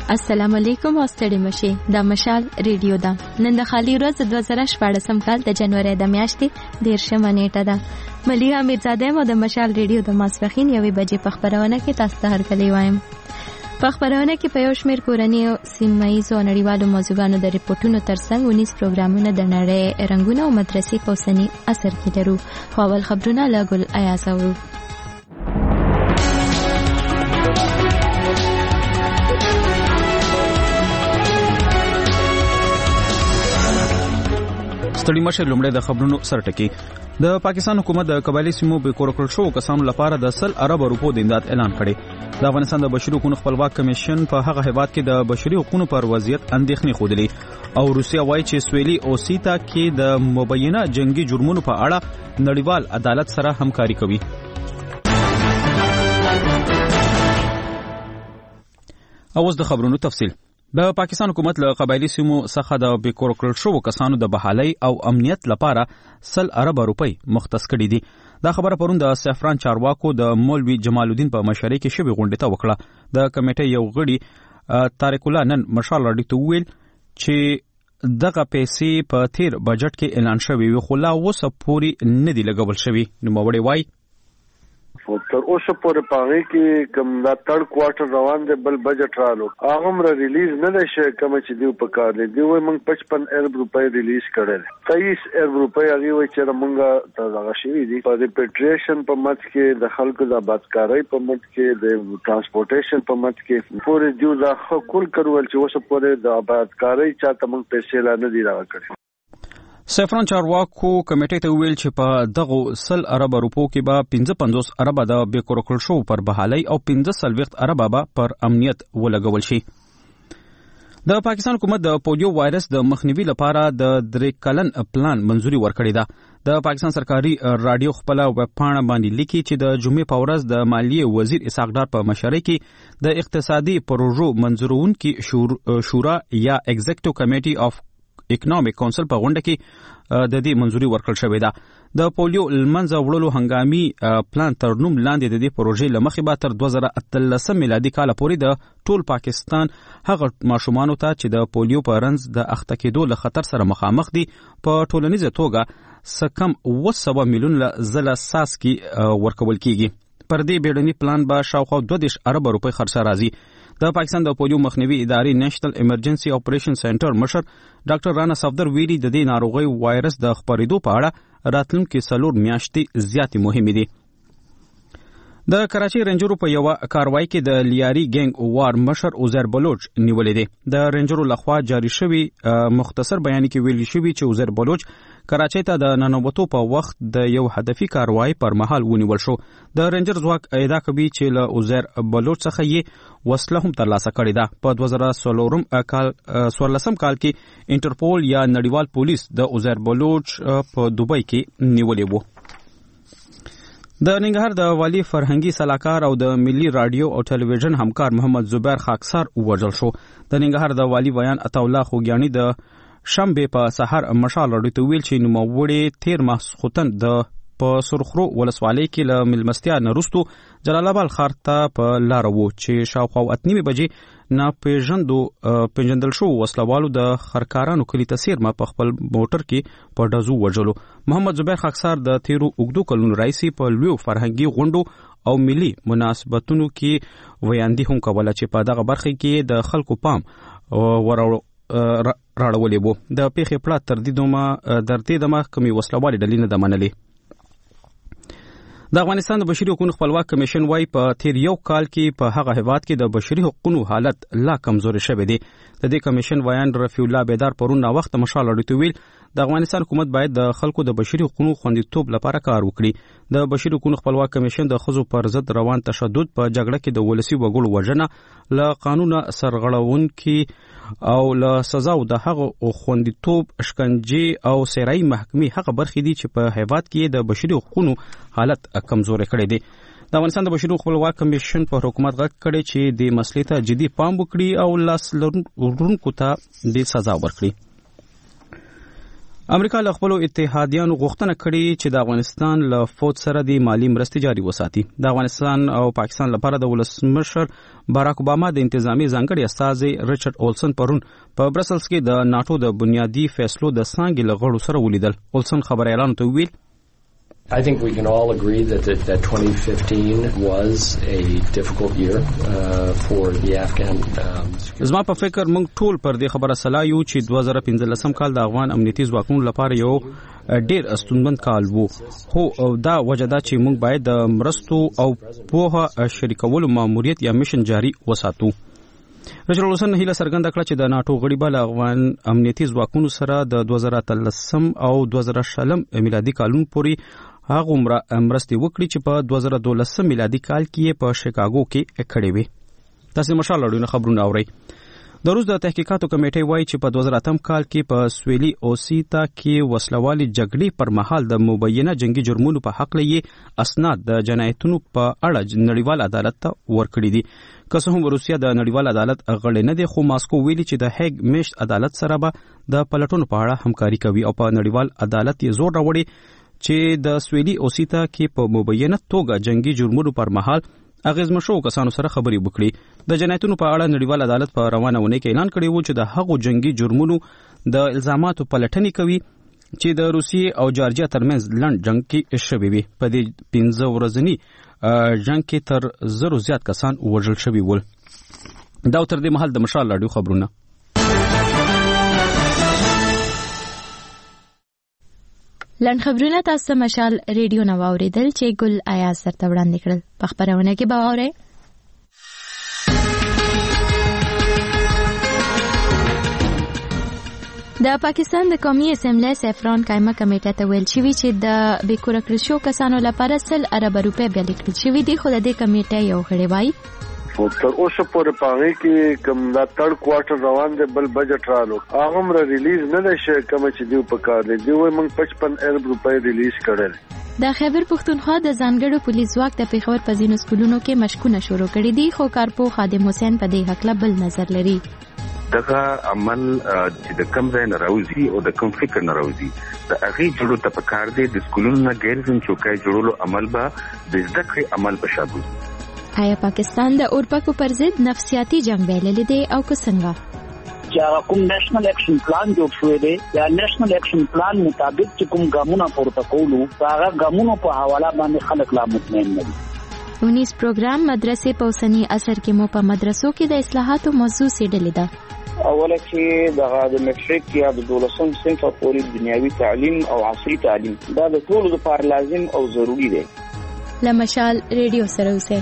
السلام علیکم او ستړي مشي د مشال ریډیو دا نن د خالی ورځ 2014 کال د جنوري د میاشتې 13 نیټه ده مليحه میرزاده مو د مشال ریډیو د ماسپخین 1 بجې په خبرونه کې تاسو ته هرکلی وایم. په خبرونه کې په یو شمېر کورنۍ او سیمه‌ییزو نړیوالو موضوعاتو د ریپورتونو ترڅنګ 19 پروګرامونه د نړۍ رنگونه او مدرسې په اوسني عصر کې لرو. خو اول خبرونه له ګل ایاز اورو. ستړي مشه لومړی د خبرونو سرټکی. د پاکستان حکومت د قبایلی سیمو به کورکړ شو کسانو لپاره د 100 ارب روپو د امداد اعلان کړي. د افغانستان د بشري حقوقو خپلواک کمیشن په هغه هیواد کې د بشري حقوقو پر وضعیت اندېښنې خوده او روسیا وایي چې سویلي اوسیتا کې د مبینه جنگي جرمونو په اړه نړیوال عدالت سره همکاري کوي. اوس د خبرونو تفصیل. د پاکستان حکومت له قبایلی سیمو څخه د بیکور کړل شو کسانو د بحالۍ او امنیت لپاره 100 ارب روپۍ مختص کړي دي. دا خبره پرون د سفران چارواکو د مولوی جمال الدین په مشرۍ کې شوی غونډه ته وکړه. د کمیټې یو غړي طارق الله نن مشال راډیو ته ویل چې دغه پیسې په تیر بجټ کې اعلان شوی وي خو لا اوسه پورې نه دی لګول شوی. نوموړی وایي تر اوسه پورې پاره کې کوم دا تړ کوارټر روان دی بل بجټ رالو هغه مر ریلیز نه ده شي کوم چې دیو په کار دی دوی موږ 55 ارب روپۍ ریلیز کړل 23 ارب روپۍ هغه وای چې موږ ته هغه شي دي په ریپیټریشن په مت کې د خلکو د آبادکارۍ په مت کې د ترانسپورټیشن په مت کې پورې دیو دا خپل کړول چې اوسه پورې د آبادکارۍ چاته موږ پیسې لا نه دی راکړي. سفران چارواکو کمیټې ته ویل چې په دغه 100 ارب روپو کې به 55 ارب د بیکورکل شو پر بحالۍ او 15 ارب به پر امنیت ولګول شي. د پاکستان حکومت د پولیو وایرس د مخنیوي لپاره د 3 کلن پلان منزوري ورکړې ده. د پاکستان سرکاري رادیو خپل ویب پاڼه باندې لیکي چې د جمعې په ورځ د مالیې وزیر اسحاق ډار په مشرۍ کې د اقتصادي پروژو منظورونکي شورا یا ایگزیکټیو کمیټي اف اکنامک کونسل په غونډه کې د دې منزوري ورکړل شوې ده. د پولیو لمنځه وړلو هنګامي پلان تر نوم لاندې د دې پروژې لمخې به تر 2013 میلادي کال پورې د ټول پاکستان هغه ماشومانو ته چې د پولیو په رنځ د اخته کېدو له خطر سره مخامخ دي په ټولنیزه توګه سکم 200 میلیون زله ساسکي ورکول کیږي. پر دې بیړني پلان به شاوخوا 22 ارب روپۍ خرڅ راځي. د پاکستان د پولیو مخنیوي ادارې نېشنل ایمرجنسي اپریشن سنټر مشر ډاکټر رانا صفدر ویلي د دې ناروغي وایرس د خپرېدو په اړه راتلونکي 4 میاشتې زیاتې مهمې دي. د کراچي رینجرو په یو کاروایی کې د لیاري ګینګ وار مشر عزیر بلوچ نیولې دي. د رینجرو لخوا جاری شوی مختصر بیان کې ویل شوی چې عزیر بلوچ کراچي ته د ننوتو په وخت د یو هدفي کاروایی پر مهال ونیول شو. د رینجر ځواک ادعا کوي چې له عزیر بلوچ څخه یې وسله هم ترلاسه کړې ده. په 2014 کال کې انټرپول یا نړیوال پولیس د عزیر بلوچ په دوبۍ کې نیولې وو. د ننګرهار د والی فرهنګي سلاکار او د ملي رادیو او ټلویزیون همکار محمد زبیر خاکسار وژل شو. د ننګرهار د والی ویان عطا الله خوګیانی د شنبه په سحر مشال راډیو ته ویل چې نوموړی تیر ماسخوتن د په سرخرو ولسوالۍ کې له ملمستیا نرستو جلال آباد ښار ته په لار وو چې شاوخوا 8:30 بجې پیژندل شو وسلوالو د خرکارانو کلی تسیر ما په خپل موټر کې په ډزو وژلو. محمد زبیر خاکسار د تیرو اوګدو کلونو راځي په لوی فرهنګي غونډو او ملي مناسبتونو کې ویاندې هم کوله چې په دغه برخه کې د خلکو پام راړولې وو. د پیښې پړه تر دې دمه کمی وسلوالي ډلې نه د منلې. د افغانستان د بشري حقوقو خپلواک کمیشن وايي په تیر یو کال کې په هغه هیواد کې د بشري حقوقو حالت لا کمزوري شوی دی. د دې کمیشن وایان رفیع الله بیدار پرون نا وخت مشال اړیته ویل د افغانستان حکومت باید د خلکو د بشري حقوقو خوندیتوب لپاره کار وکړي. د بشري حقوقو خپلواک کمیشن د ښځو پر ضد روان تشدد په جګړه کې د ولسی وګړو وژنه له قانون سرغړونکي او له سزا او د هغه خوندیتوب شکنجه او سیرای محکمې هغه برخې دي چې په هیواد کې د بشري حقوقو حالت کمزوري کړی دی. د افغانستان د بشري حقوقو خپلواک کمیشن په حکومت غږ کړی چې د مسلې ته جدي پام وکړي او لاس لرونکو ته د سزا ورکړي. امریکا له خپل اتحادیانو غوښتنه کړې چې د افغانستان له فوج سره د مالی مرستې جاري وساتي. د افغانستان او پاکستان لپاره د ولسمشر باراک اوباما د انتظامی ځانګړي استازي ریچارډ اولسن پرون په برسلز کې د ناتو د بنیادی فیصلو د څانګې له غړو سره ولیدل. اولسن خبريالانو ته ویل I think we can all agree that 2015 was a difficult year for the Afghan زما په فکر موږ ټول پر دې خبره سلا یو چې 2015 کال د افغان امنیتي ځواکونو لپاره یو ډیر استونمند کال وو. هو دا وجه ده چې موږ باید د مرستو او پوهه شریکولو ماموریت یا میشن جاری وساتو. ریچارډ اولسن هیله څرګنده کړه چې د ناتو غړي به له افغان امنیتي ځواکونو سره د 2013 او 2020 میلادي کالونو پورې هغه مرستې وکړي چې په 2012 میلادي کال کې په شیکاګو کې کړې وي. تاسو مشال لړونه خبرونه اورئ. د روس د تحقیقاتو کمیټې وایي چې په 2008 کال کې په سویلي اوسیتا کې وسلوالي جګړې پر مهال د مبینه جنگي جرمونو په حق لې اسناد د جنایتونو په اړه نړیوال عدالت ته ورکړي دي. که څه هم روسیا د نړیوال عدالت غړی نه دی، خو ماسکو ویلي چې د هیګ میشت عدالت سره به د پلټونو په اړه همکاري کوي او په نړیوال عدالت یې زور راوړي چې د سویلي اوسیتا کې په مبینه توګه جنگي جرمونو پر مهال اغیزمنشو کسانو سره خبرې وکړي. د جنایتونو په اړه نړیوال عدالت په روانه ونې کې اعلان کړی و چې د هغو جنگي جرمونو د الزاماتو پلټنې کوي چې د روسیې او جارجیا ترمنځ لنډ جنگ کې شوی وي. په دې 15 ورځنی جنگ کې تر 100 زیات کسان وژل شوي ول. دا تر دې مهال د مشال راډیو خبرونه. لنډ خبرونه تاسو مشال ریډیو نو اوریدل چې ګل آیاز سره وړاندې کړل. په خبرونه کې به اورئ د پاکستان د قومي اسمبلی سیفران قائمه کمیټه ته ویل شوی چې د بیکوره کړل شو کسانو لپاره 100 ارب روپے بیا لیکل شوی دي، خو د دې کمیټې یو غړی وایي تر اوسه پورې پاره کې کوم دا تړ کوارټر روان دی بل بجټ رالو هغه مر ریلیز نه ده شي کوم چې دیو په کار دی دوی موږ 55 ارب روپے ریلیز کړل. د خیبر پښتونخوا د ځانګړو پولیس ځواک د پیښور په ځینو سکولونو کې مشقونه شروع کړي دي، خو کارپو خادم حسین په دې حق له بل نظر لري. دغه عمل چې د کم ځای نه راوځي او د کم فکر نه راوځي د هغه جوړو ته په کار دی. د سکولونو نه غیر ځین چوکای جوړولو عمل به د زده کړې عمل په شابه. آیا پاکستان د اورپکو پر ضد نفسیاتی جنگ ویلې دی او که څنګه؟ چې کوم نېشنل اکشن پلان جوړ شوی دی یا نېشنل اکشن پلان مطابق چې کوم ګامونه پورته کولو هغه ګامونو په حواله باندې خلک لا مطمئن نه دي. 19 پروګرام مدرسې په اوسنی عصر کې مو په مدرسو کې د اصلاحاتو موضوع سیډلې ده. اوله چې د میټریک یا د 12م صنف پورې دنیوي تعلیم او عصري تعلیم دا د ټولو لپاره لازم او ضروری دی. لمشال ریډیو سره اوسئ.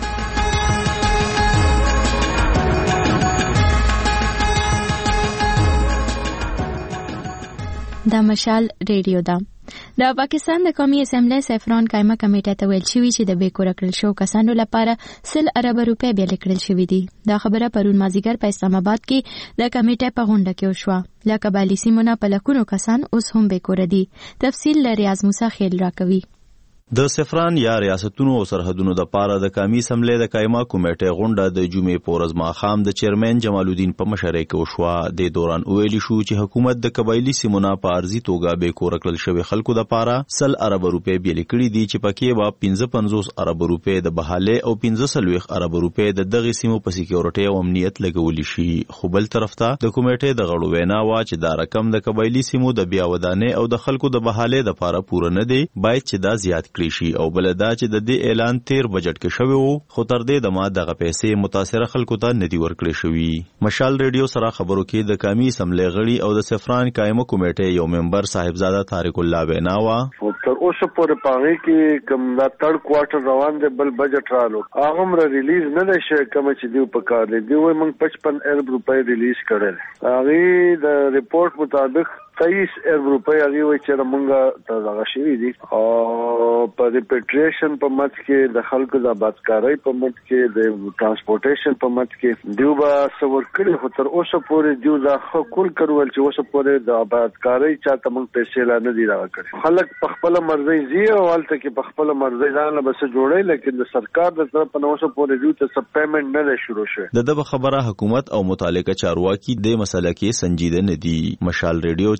د مشال ریډیو ده. د پاکستان د قومي اسمبلی سیفران قائمه کمیټه ته ویل شوی چې د بیکوره کړل شو کسانو لپاره 100 ارب روپے بیا لیکل شوی دي. دا خبره پرون مازیګر په اسلام آباد کې د کمیټې په غونډه کې وشوه. له قبایلی سیمونو په لکونو کسان اوس هم بیکوره دي. تفصیل له ریاض موسی خیل راکوي. د سفران یا ریاستونو او سرحدونو د پاره د قومي اسمبلی د قائمه کمیټې غونډه د جمعې په ورځ ماښام د چیرمن جمال الدین په مشرۍ کې وشوه. د دوران ویلي شو چې حکومت د قبایلی سیمونو په ارزي توګه به کور کړل شوی خلکو د پاره 100 ارب روپے بیل کړي دي چې پکې به 55 ارب روپے د بحاله او 45 ارب روپے د دغه سیمو په سکیورټي او امنیت لګول شي. خو بل طرف ته د کمیټې د غړو وینا وا چې دا رقم د قبایلی سیمو د بیا ودانې او د خلکو د بحاله د پاره پوره نه دی، باید چې دا زیات کړي شي. او بل دا چې د دې اعلان 13 بجټ کې شوی وو، خو تر دې د ما دغه پیسې متاثره خلکو ته ندي ورکړې شوی. مشال ریډیو سره خبرو کې د قومي اسمبلی غړي او د سفران قائمه کمیټې یو ممبر صاحبزاده طارق الله بیناوا تر اوسه پورې پاره کې کوم دا تړ کوارټر روان دی بل بجټ رالو هغه مر ریلیز نه ده شي کوم چې دیو په کار دی دوی موږ 55 ارب روپے ریلیز کړل. هغه د ریپورت مطابق 23 ارب روپے هغه وی چې موږ ته دغه شوی دي او په ریپیټریشن په مت کې د خلکو د آبادکارۍ په مت کې د ترانسپورټیشن په مت کې دیو با سور کړي. خو تر اوسه پورې دیو دا خپل کړول چې اوسه پورې د آبادکارۍ چاته موږ پیسې لا نه دی راکړي. خلک په خپل مرزي زی او حالت کې په خپل مرزي ځان له بس جوړي، لیکن د سرکار د طرف نه اوسه پورې دیو ته سب پیمنٹ نه شروع شوه. د خبره حکومت او متعلقه چارواکي د مسله کې سنجیده نه دي. مشال ریډیو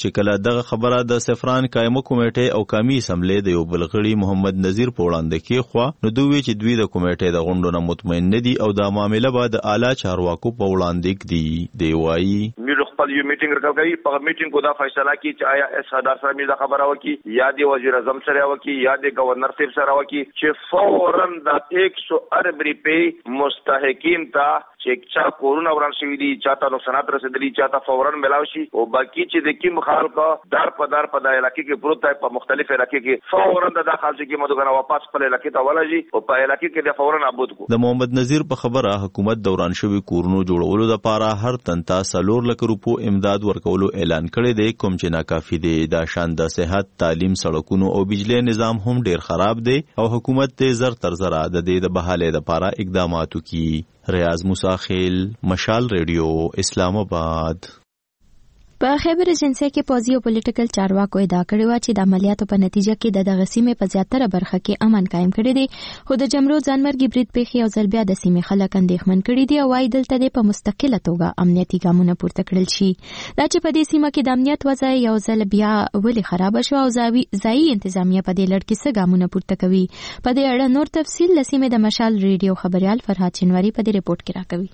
چې کله دغه خبره د سفران قائمه کمیټې او قومي اسمبلی د یو بلغړي محمد نذیر په وړاندې کې خو نو دوی چې دوی د کمیټې د غونډو نه مطمئن نه دي او دا معاملې به د اعلی چارواکو په وړاندې دی وایي موږ خپل یو میټینګ راکړی په میټینګ کو دا فیصله کی چې آیا اس صدر سره موږ خبره وکي یا د وزیر اعظم سره وکي یا د گورنر صاحب سره وکي چې فورا د 100 ارب روپے مستحقین ته چې چا کورونا وران شوی دي چاته نقصانات رسیدلي چاته فورا ملاوي شي او باقي چې د کوم خلکو دار په علاقې کې پروت په مختلف علاقې کې فورا د خلکو کې مدغه واپس په علاقې ته ولجي او په علاقې کې د فورا نابود کو. د محمد نذیر په خبره حکومت دوران شوی کورونو جوړولو لپاره هر تنتا 4 لک روپو امداد ورکولو اعلان کړی دی کوم چې ناکافي دی. دا شان د صحت تعلیم سړکونو او بجلی نظام هم ډیر خراب دی او حکومت ته زر تر زر د دې د بحالې لپاره اقدامات وکړي. ریاض موسی خیل مشال ریډیو اسلام آباد. په خیبر ایجنسی کې پوزي او پولیټیکل چارواکو ادعا کړې و چې د عملیاتو په نتیجه کې د دغه سیمې په زیاتره برخه کې امن قائم کړی دی خو د جمرو ځانمرګي برید پیښې او ځل بیا د سیمې خلک اندېښمن کړي دي او وايي دلته د په مستقله توګه امنیتي ګامونه پورته کړل شي. دا چې په دې سیمه کې د امنیت وضع یو ځل بیا ولې خراب شو او ځایي انتظامیه په دې لړ کې څه ګامونه پورته کوي په دې اړه نور تفصیل له سیمې د مشال ریډیو خبريال فرهاد شینواری په دې ریپورت کې راکوي.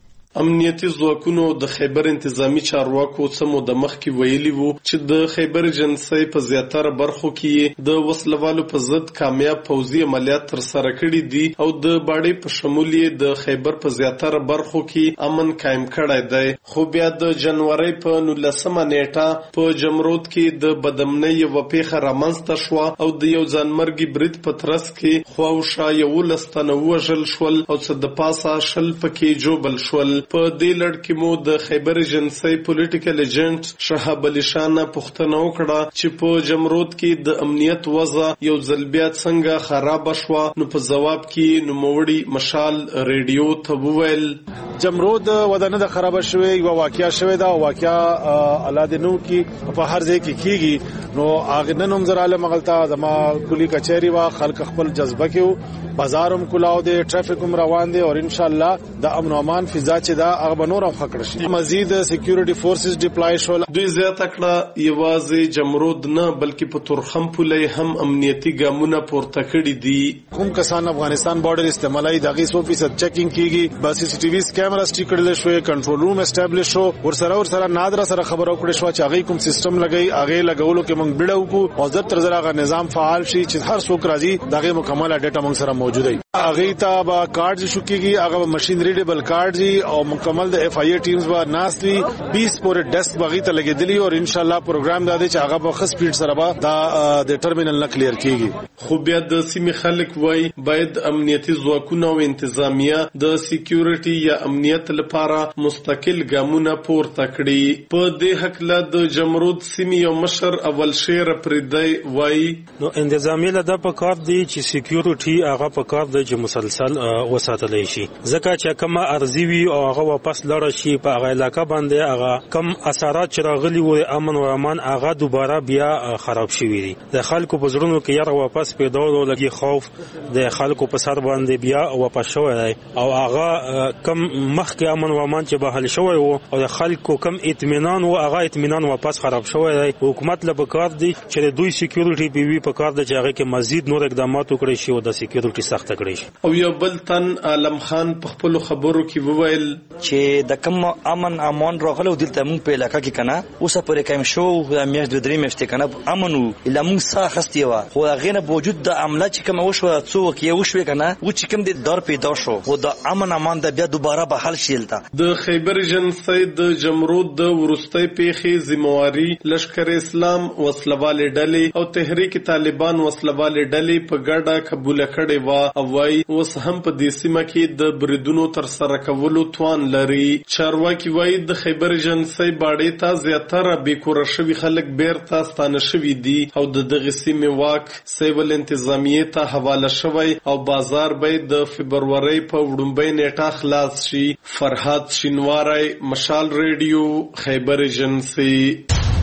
امنیتي ځواکونو د خیبر انتظامی چارواکو سمو د مخ کې ویلي وو چې د خیبر ایجنسی په زیاتره برخو کې د وسلوالو په ضد کامیاب پوځي عملیات تر سره کړي دي او د باډي په شمول د خیبر په زیاتره برخو کې امن قائم کړی دی. خو بیا د جنوري په 19مه نیټه په جمرود کې د بدامنۍ یو پیښه رامنځته شو او د یو ځانمرګي برید په ترڅ کې خواوشا یو لستنه وژل شول او څه د پاسه شل پکې جوبل شول. په دې لړ کې مو د خیبر ایجنسی پولیټیکل ایجنټ شهاب علي شاه پوښتنه وکړه چې په جمرود کې د امنیت وضع یو ځل بیا څنګه خراب شوه. نو په جواب کې نوموړي مشال ریډیو ته وویل جمرود ودانه د خراب شوه یو واقعیا شوه دا واقعیا علادنو کې په هر ځای کې کیږي نو اغه نن هم زراله مغلطه زما کلی کچهری وا خلک خپل جذبه کې بازارم کلاو دي ټرافیک هم روان دي او ان شاء الله د امن او امان فضا چې دا هغه بنورم خکړ شي. مزید سکیورټي فورسز ډیپلای شول. دوی زیاته کړه یوازې جمرود نه بلکې په تورخم پولې هم امنیتي ګامونه پورته کړي دي. کوم کسان افغانستان بارډر استعمالي دغه 100% چیکینګ کیږي بس سی ټي وی کیمرا سټیکړل شوې کنټرول روم اسټابلیش شو ورسره نادر سره خبرو کړې شو چې هغه کوم سیستم لګي هغه لګولو کې موږ بډاو کو او زر تر زراغه نظام فعال شي چې هر څوک راځي دغه مکمل ډیټا موږ سره موجود دی. هغه ته با کارت شو کیږي هغه ماشين ریډیبل کارت دی او مکمل د اف آی ټیمز با ناستوي 20 پورې ډیسک بغی ته لګیدلی او ان شاء الله پروګرام دا دی چې هغه په خص سپیډ سره با د ټرمینل نه کلیر کیږي. خو بیا د سیمې خلک وای باید امنیتي ځواکونه او انتظامیه د سکیورټي یا امنیت لپاره مستقل ګامونه پورته کړي. په دې حق له د جمرود سیمې یو مشر اول شیر پردی وای نو انتظامیه له د په کار دی چې سکیورټي هغه په کار دی چې مسلسل وساتل شي ځکه چې کومه ارزي وي او هغه واپس لړ شي په هغه علاقه باندې هغه کم اثرات چې راغلي وي امن او امان هغه دوباره بیا خراب شوي دي. د خلکو په زړونو کې یاره واپس پیدا لګي خوف د خلکو په سر باندې بیا واپس شوی دی او هغه کم مخکې امن او امان چې بحال شوی وو او د خلکو کم اطمینان او هغه اطمینان واپس خراب شوی دی. حکومت له بکار دی چې دوی سکیورټي پی وی په کار د چاغه کې مزید نور اقدامات وکړي شي او د سکیورټي سخت کړي شي. او یو بل تن عالم خان په خپل خبرو کې وویل چې د کم امن امان راغلو دلته مونږ په علاقه کې کنه اوسه پرې کم شو د میاشت د درې میاشتې کنه امنو الا مونږ ساه خستي و خو غینه بوجود د عمله چې کوم وشو څوک یې وشو کنه و چې کوم د دار پیدا شو خو د امن امان د بیا دوباره به حل شیلته. د خیبر ایجنسی د جمرود د ورستۍ پیښې ذمہواری لشکر اسلام وسلوال ډلې او تحریک طالبان وسلوال ډلې په ګډه قبول کړي و او وايي اوس هم په دې سیمه کې د بریدونو تر سره کولو توان لري. چارواکي وايي د خیبر ایجنسی باډي ته زیاتره بیکوره شوي خلک بیرته ستانه شوي دي او د دغه سیمې واک سیول انتظامیه ته حواله شوی او بازار به د فبرवरी په وړاندې نیټه خلاص شي. فرهاد شینواری مشال ریډیو خیبر ایجنسی.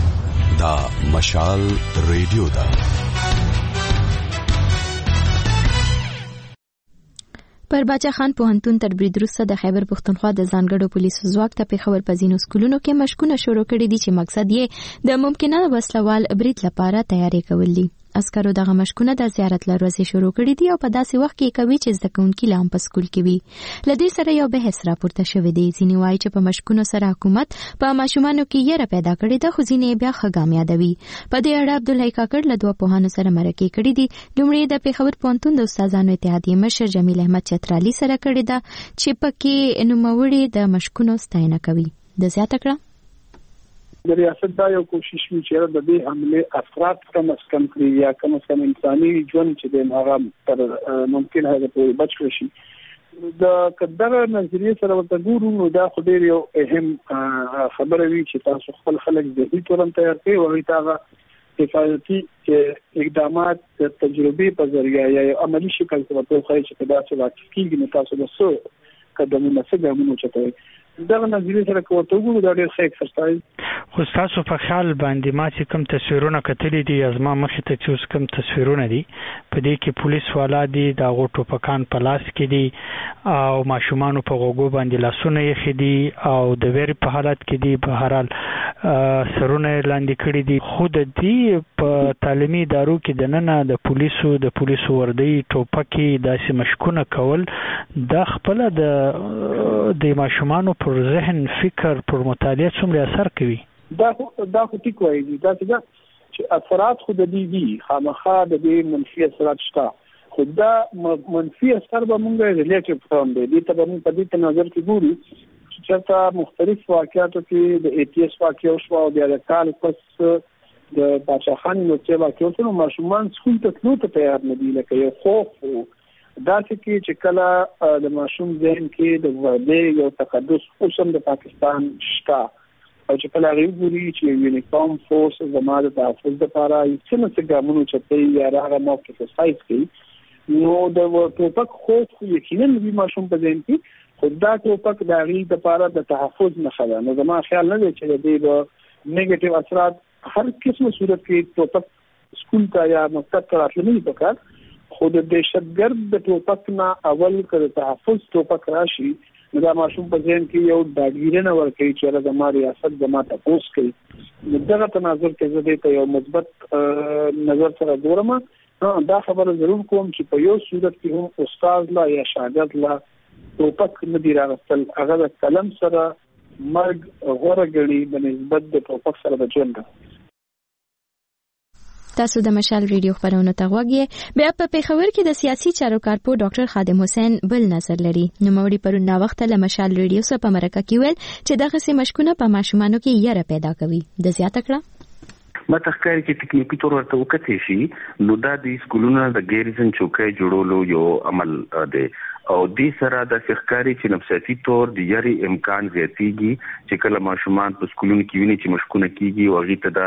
دا مشال ریډیو دا پر باچا خان پوهنتون تر برید وروسته د خیبر پښتونخوا د ځانګړو پولیسو ځواک ته پېښور په ځینو سکولونو کې مشقونه شروع کړي دي چې مقصد یې د ممکنه وسلوال برید لپاره تیاری کول دي. عسکرو دغه مشقونه د زیارت له ورځې شروع کړي دي او په داسې وخت کې کوي چې زده کوونکي لا هم په سکول کې وي. له دې سره یو بحث راپورته شوی دی. ځینې وایي چې په مشقونو سره حکومت په ماشومانو کې یره پیدا کړې ده، خو ځینې بیا ښه ګام یادوي. په دې اړه عبدالحی کاکړ له دوه پوهانو سره مرکې کړې دي. لومړی د پېښور پوهنتون د استادانو اتحادیې مشر جمیل احمد چترالي سره کړې ده چې پکې نوموړي د مشقونو ستاینه کوي. د زیاته کړه د ریاست دا یو کوشش وی چې د دې حمله افراد کم از کم کړي یا کم از کم انساني ژوند چې د هغه تر ممکن هغه په بچ شي. د قدر نظریه سره ورته ګورو نو دا خو ډیر یو اهم خبره وی چې تاسو خپل خلک د هیڅ تورم تیار کړئ او هغه حفاظتي اقدامات د تجربې په ذریعہ یا عملی شکل کې ورته خو چې دا څه واقع کیږي نو تاسو د څه قدمونه څه ګامونه چتوي دغه نظریه سره کوته وګورو دا ډېر ښه ایکسرسایز. خو تاسو په خیال باندې ما چې کوم تصویرونه کتلي دي ازما مخې ته چې کوم تصویرونه دي په دې کې پولیس والا دي د هغو ټوپکان په لاس کې دي او ماشومانو په غوږو باندې لاسونه یې دي او د ویرې په حالت کې دي. په هر حال سرونه لاندې کړي دي. خو د دې په تعلیمي ادارو کې دننه د پولیسو وردی ټوپکي داسې مشقونه کول د خپل د ماشومانو پر ذهن فکر پر مطالعه څومره اثر کوي؟ دا خو ټیک وایي دا چې اثرات خو د دې خامخا د دې منفي اثرات شته، خو دا منفي اثر به موږ ریلیټیو فرام دی دې ته به موږ په دې نظر کې ګورو چې چېرته مختلف واقعاتو کې د ATS واقع شو او بیا د کال پس د باچا خان نو چې واقع شو ماشومان سکول ته تلو ته تیار نه دي لکه یو خوف دا چې کله د ماشوم ذهن کې د وړاندې یو تقدس اوسم د پاکستان شته او چې کله غوړي چې یونیفارم فورس زماده د تحفظ لپاره څه ګامونه چتي یا هغه موقف ایکسرسایز کوي نو د ټوپک خوف یقینا د ماشوم په ذهن کې خدای ټوپک د غي لپاره د تحفظ نه خلا نو زما خیال نه دی چې د دې نیگیټیو اثرات هر قسمه صورت کې ټوپک سکول ته یا مکتب ته راتللی پکار. خو د دهشتګرد د ټوپک نه اول کړه تحفظ ټوپک راشي نو دا ماشوم په ذهن کې یو داګیرنه ورکوي چې زما ریاست زما تاسو کوي. دغه تناظر کې زه دې ته یو مثبت نظر سره ګورم. دا خبره ضرور کوم چې په یو صورت کې هم استاد لا یا شاګرد لا ټوپک نه دی راغستل هغه د قلم سره مرګ غوره ګڼي په نسبت د ټوپک سره د ژوند. تاسو د مشال ریډیو خبرونه ته غوږی. بیا په پېښور کې د سیاسي چارو کارپو ډاکټر خادم حسین بل نظر لري. نوموړي پرون نا وخت له مشال ریډیو سره په مرکه کې ویل چې دغه سي مشکونه په ماشومانو کې یره پیدا کوي. د زیاته کړه ما تخکاری چې ټکنیکی تور ورته وکړي شي نو دا د سکولونو د غیرزن چوکۍ جوړولو یو عمل دی او دې سره د فخکاری چې نفسیاتي تور د یاري امکان زیاتېږي چې کله ماشومان په سکولونو کې ویني چې مشکونه کیږي او هغه ته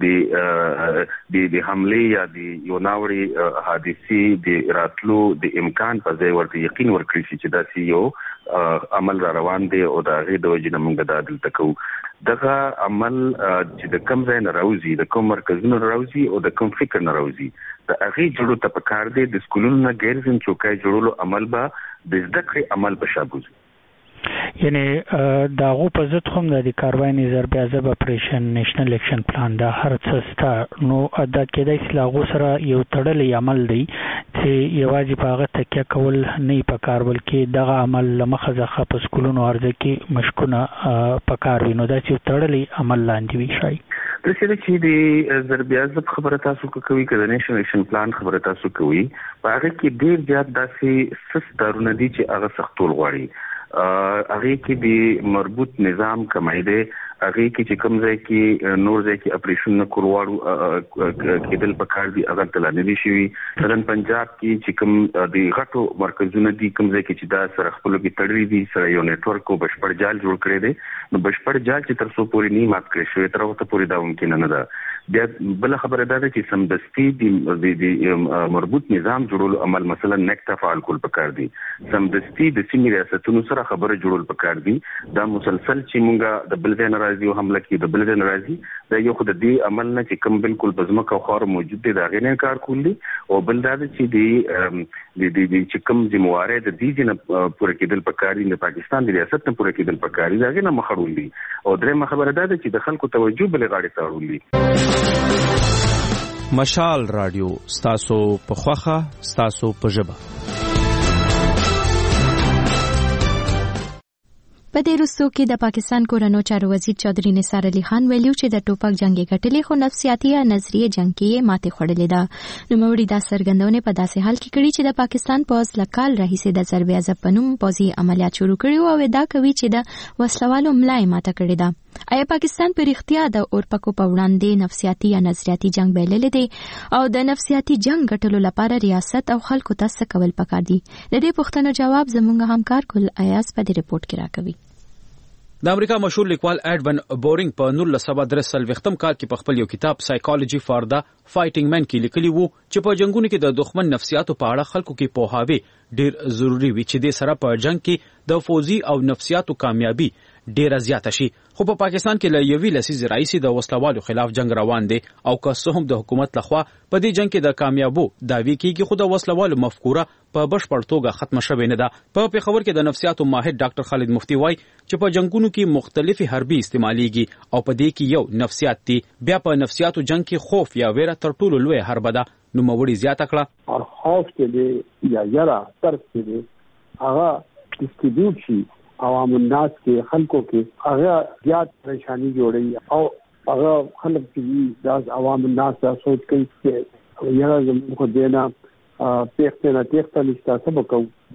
د حمله یا د یو ناوړي حادثې د راتلو د امکان په ځای ورته یقین ورکړي چې دا سی یو عمل را روان دی او دا غي د وجه نه موږ دا دلته کوو. دغه عمل چې د کم ځای نه راوځي د کوم مرکزونو راوځي او د کوم فکر نه راوځي د هغه جوړو ته پکار دی د سکولونو نه غیرزن چوکۍ جوړولو عمل به د زده کړې عمل په شابوز یعنی دا غو په ضد هم د کاروای نظر بیا زب اپریشن نېشنل اکشن پلان دا هر څه ستا نو ادا کېدای شي لاغو سره یو تړلې عمل دی چې یوازې په هغه تکیه کول نه په کار بلکې دغه عمل لمخه ځخه په سکولونو ارزه کې مشکونه په کار وینو دا چې تړلې عمل لاندې وي شي. د چې د ضربیازب خبره تاسو کوي که د نېشنل اکشن پلان خبره تاسو کوي په هغه کې ډیر زیات داسې سستارونه دي چې هغه سختول غواړي. هغه کې د مربوط نظام کمای دی هغه کې چې کوم ځای کې نور ځای کې اپریشن نه کولواړو کېدل پکار دي هغه تلانه دي شي. نن پنجاب کې چې کوم د غټو مرکزونه دي کوم ځای کې چې دا سره خپل کې تړلي دي سره یو نتورک او بشپړ جال جوړ کړی دی نو بشپړ جال چې تر څو پورې نه مات کړی شوی تر وخت پورې دا ممکن نه ده. بیا بل خبره ده چې سمدستي د مربوط نظام جوړول عمل مثلا نکته فعال کول پکار دي سمدستي د سیمې ریاستونو سره خبره جوړول پکار دي دا مسلسل چې مونږه د بلدي ناراضي او حمله کې د بلدي ناراضي دا یو خود دي عمل نه چې کوم بالکل بزمکه او خار موجود دي دا غینه کار کولی او بل دا چې د چې کوم ذمہواره د دې نه پوره کېدل پکاري د پاکستان د ریاست نه پوره کېدل پکاري دا غینه مخړول دي او درې خبره ده چې د خلکو توجه بل غاړي ته وړولي مشال رادیو ستاسو په خوخه ستاسو په ژبه په دې وروستو کې د پاکستان کورنو چارو وزیر چودھری نثار علي خان ویلو چې د ټوپک جنگي ګټلې خو نفسیاتي یا نظریه جنگ کې ماته خړلې ده نو موري دا سرګندونه په داسې حال کې کړي چې د پاکستان پوز لکال رئیس د ضرب عزب پنوم پوزي عملیات شروع کړي او دا کوي چې د وسلوالو ملای ماته کړي ده آیا پاکستان پر اختیار د اورپکو په وړاندې نفسیاتي یا نظریاتي جنگ بللې دي او د نفسیاتي جنگ ګټلو لپاره ریاست او خلکو ته کول پکار دي د دې پوښتنو جواب زموږ همکار ګل ایاز په دې رپورت کې راکوي د امریکا مشهور لیکوال اډون بورینګ په 1943 کال کې په خپل یو کتاب سایکالوجي فار د فایټینګ مین کې لیکلی وو چې په جنگونو کې د دښمن نفسیاتو په اړه خلکو کې پوهاوی ډیر ضروری وي چې د سره په جنگ کې د فوزي او نفسیاتو کامیابی ډیر زیات شي خو په پاکستان کې له یوې لسیزې راځي د وسلوالو خلاف جنگ روان دي او که څه هم د حکومت لخوا په دې جنگ کې د کامیابو دعوی کیږي خو د وسلوالو مفکوره په بشپړ توګه ختم شوه نه ده په پیښور کې د نفسیاتو ماهر ډاکټر خالد مفتی وای چې په جنگونو کې مختلفي حربي استعماليږي او په دې کې یو نفسیات دي بیا په نفسیاتو جنگ کې خوف یا ویره تر ټولو لوی حرب ده نو موري زیاته کړه او خوف کې یا یرا تر کې هغه ډیسټریبیوټ شي عوام الناس کې خلکو کې هغه زیات پریشانی جوړي او هغه خلک چې د عوام الناس سوچ کوي چې یاره زموږ دینا پیښته نشته سبق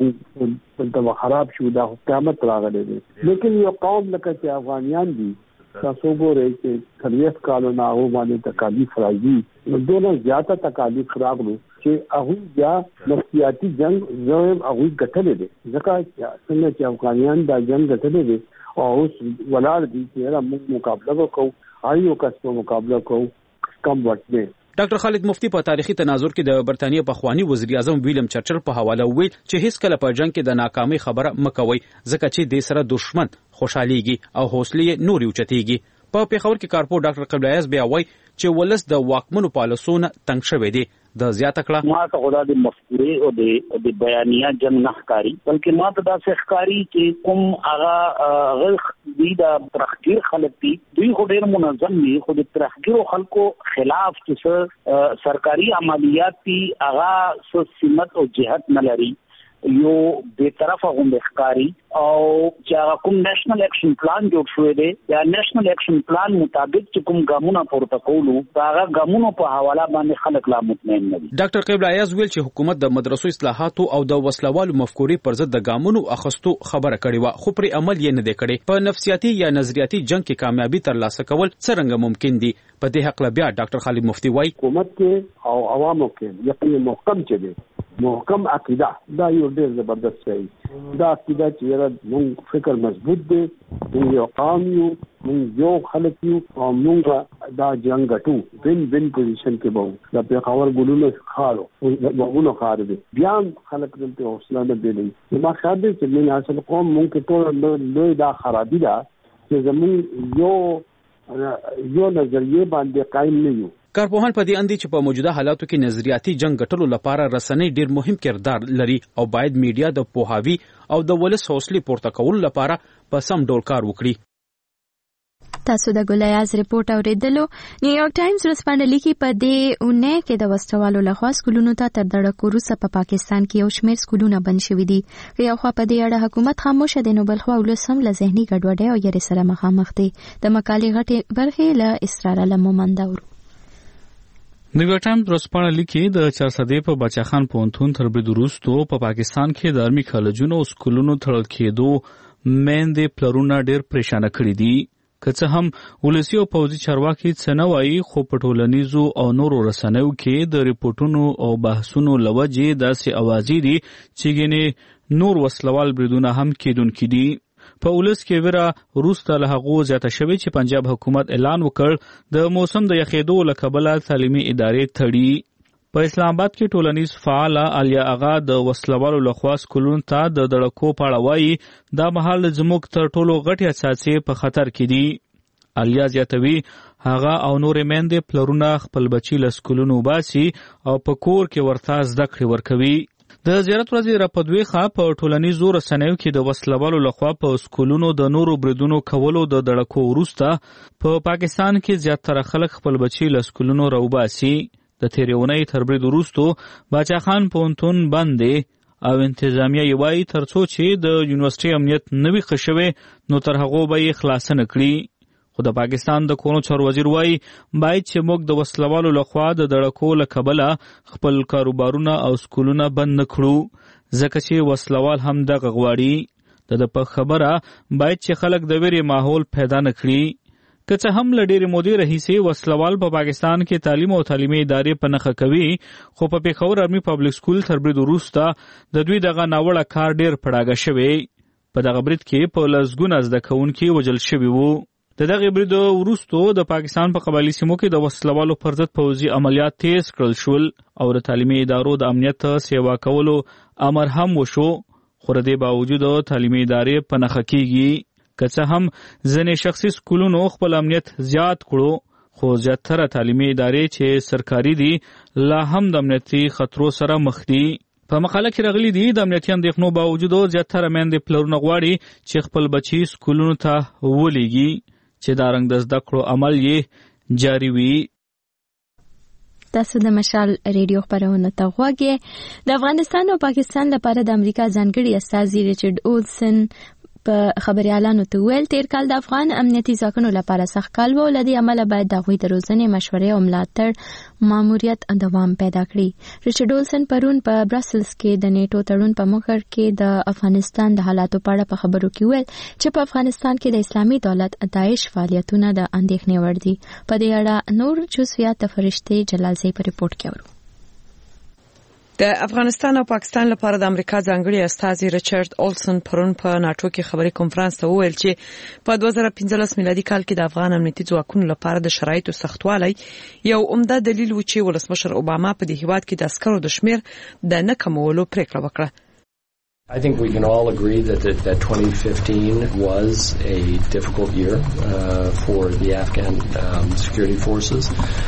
او خراب شو دا قیامت راغلی دی لیکن یو قوم لکه چې افغانیان دي تاسو ګورئ چې 30 کالونه هغه باندې تکالیف راځي نو دونه زیاته تکالیف راغلو چې هغه یا نفسیاتي جنگ زویم هغه ګټلې دي ځکه څنګه چې افغانیان دا جنگ ګټلې دي او اوس ولار دي چې موږ مقابله وکړو هر یو کس په مقابله کوو کم وخت دی ډاکټر خالد مفتی په تاریخي تناظر کې د برتانیې پخوانی وزیر اعظم ویلیم چرچل په حواله ویل چې هیڅ کله په جنگ کې د ناکامۍ خبره مکوئ ځکه چې د سره دشمن خوشحاليږي او حوصله نور اوچتيږي په پیښور کې کارپور ډاکټر قبل ایاز بیا وایي چې ولس د واکمنو پالیسونو تنګ شوی دی د زیاته کړه ما ته خدا د مفکورې او د بیانیه جنگ نه ښکاری بلکې ما ته دا ښکاری چې کوم هغه د ترخګیر خلک دي دوی خو ډېر منظم دي خو د ترخګیر خلکو خلاف چې سرکاري عملیات دي هغه سمت او جهت نه لري یو به طرفه غونډه ښکاری او چې کوم نېشنل اکشن پلان جوړ شوی دی یا نېشنل اکشن پلان مطابق چې کوم ګامونه پورته کولو هغه ګامونو په حواله باندې خلک لا مطمئن نه دي ډاکټر قبل ایاز ویل چې حکومت د مدرسو اصلاحاتو او د وسلوالو مفکورې پر ضد د ګامونو اخستو خبره کړې و خو پر عمل یې نه دی کړی په نفسیاتي یا نظریاتي جنگ کې کامیابی ترلاسه کول څنګه ممکن دي په دې حق بیا ډاکټر خالد مفتی وایي حکومت کې او عوامو کې یقین محکم چي دي محکم عقیده دا یو ډېر زبردست دی دا عقیده چې موږ فکر مضبوط دی موږ یو قوم یو موږ یو خلک یو او موږ دا جنگ ټو وین پوزیشن کې وو دا په خبر ګلونو خارو وګونو خار دي بیا خلک دلته حوصله نه دی ما خیال دی چې موږ اصل قوم موږ کې ټول لوی دا خرابي ده چې زموږ یو نظریه باندې قائم نه یو کارپوهان په دې اندي چې په موجوده حالاتو کې نظریاتي جنگ ګټلو لپاره رسنۍ ډیر مهم کردار لري او باید میډیا د پوهاوی او د ولس حوصله پورته کولو لپاره په سم ډول کار وکړي تاسو د ګولیاز ریپورت اوریدلو نیویارک ټایمز ورسپانډلی کې په دې اونۍ کې د وسټوالو لخوا سکولونو ته تر دړه کوروسه په پاکستان کې یو شمېر سکولونه بند شوي دي یو خوا په دې اړه حکومت خاموش دی نو بل خوا ولسم له ذهني ګډوډۍ او یې سره مخامخ دي د مقالې غټې برخې له اسرار لمومنداور نیویارک ټایمز ورسپانډلی کې د چارسدې په بچاخان پونتون تر برید وروسته په پاکستان کې د ارمي کالجونو او سکولونو تړل کېدو میندې پلرونه ډېر پریشانه کړي دي که څه هم ولسي او پوځي چارواکي څه نه وایي خو په ټولنیزو او نورو رسنیو کې د ریپورټونو او بحثونو له وجې داسې اوازې دي چې ګینې نور وسلوال بریدونه هم کېدونکي دي په ولس کې ویره وروسته له هغو زیاته شوې چې پنجاب حکومت اعلان وکړ د موسم د یخېدو له کبله تعلیمي ادارې تړي. په اسلام آباد کې ټولنیز فعاله علیا اغا د وسلوالو لخوا سکولونو ته د دړکو په اړه وایي دا مهال زموږ تر ټولو غټې اساسي په خطر کې دي. علیا زیاتوي هغه او نورې میندې پلرونه خپل بچي له سکولونو وباسي او په کور کې ورته زده کړې ورکوي. د زیارت ورځې راپدویخه په ټولنیزو رسنیو کې د وسلوالو لخوا په سکولونو د نورو بریدونو کولو د دړکو وروسته په پاکستان کې زیاتره خلک خپل بچي له سکولونو راوباسي. د تیرې اونۍ تر برید وروستو باچا خان پوهنتون بند دی او انتظامیه یې وایي تر څو چې د یونیورسټۍ امنیت نه وي ښه شوی نو تر هغو به یې خلاصه نه کړي. خو د پاکستان د کورونو چارو وزیر وایي باید چې موږ د وسلوالو لخوا د دړکو له کبله خپل کاروبارونه او سکولونه بند نه کړو ځکه چې وسلوال هم دغه غواړي. د په خبره باید چې خلک د ویرې ماحول پیدا نه کړي. که څه هم له ډېرې مودې راهیسې وسلوال په پاکستان کې تعلیم او تعلیمي ادارې په نښه کوي خو په پېښور آرمي پبلک سکول تر برید وروسته د دوی دغه ناوړه کار ډېر پړاګه شوی. په دغه برید کې په لسګونه زده کوونکي وژل شوي وو. د دغه برید وروستو د پاکستان په قبایلي سیمو کې د وسلوالو پر ضد پوځي عملیات تیز کړل شول او د تعلیمي ادارو د امنیت سیوا کولو امر هم وشو خو د دې باوجود تعلیمي ادارې په نښه کېږي. که څه هم ځینې شخصي سکولونو خپل امنیت زیات کړو خو زیاتره تعلیمي ادارې چې سرکاري دي لا هم د امنیتي خطرو سره مخ دي. په مقاله کې راغلي دي د امنیتي اندېښنو باوجود زیاتره میندې پلرونه غواړي چې خپل بچي سکولونو ته ولېږي چې دا رنګ د زده کړو عمل یې جاري وي. تاسو د مشال ریډیو خبرونه ته غوږی. د افغانستان او پاکستان لپاره د امریکا ځانګړي استازي ریچارډ اولسن په خبريالانو ته ویل تیر کال د افغان امنیتي ځواکونو لپاره سخت کال و لدی عمل باید د غوي د روزنې مشورې او ملاتړ ماموریت دوام پیدا کړي. ریچارډ اولسن پرون په براسلز کې د نیټو تړون په مخر کې د افغانستان د حالاتو په اړه په خبرو کې ویل چې په افغانستان کې د اسلامي دولت داعش فعالیتونه د اندېښنې وړ دي. په دې اړه نور جزئیات فرشته جلالزی په ریپورت کې اورو. د افغانستان او پاکستان لپاره د امریکا ځانګړي استازي ریچارډ اولسن پرون په ناتو کې خبري کنفرانس ته وویل چې په 2015 میلادي کال کې د افغان امنیتي ځواکونو لپاره د شرایطو سختوالی یو عمده دلیل و چې ولسمشر اوباما په دې هیواد کې د عسکرو د شمیر د نه کمولو پریکړه وکړه. I think we can all agree that 2015 was a difficult year for the Afghan security forces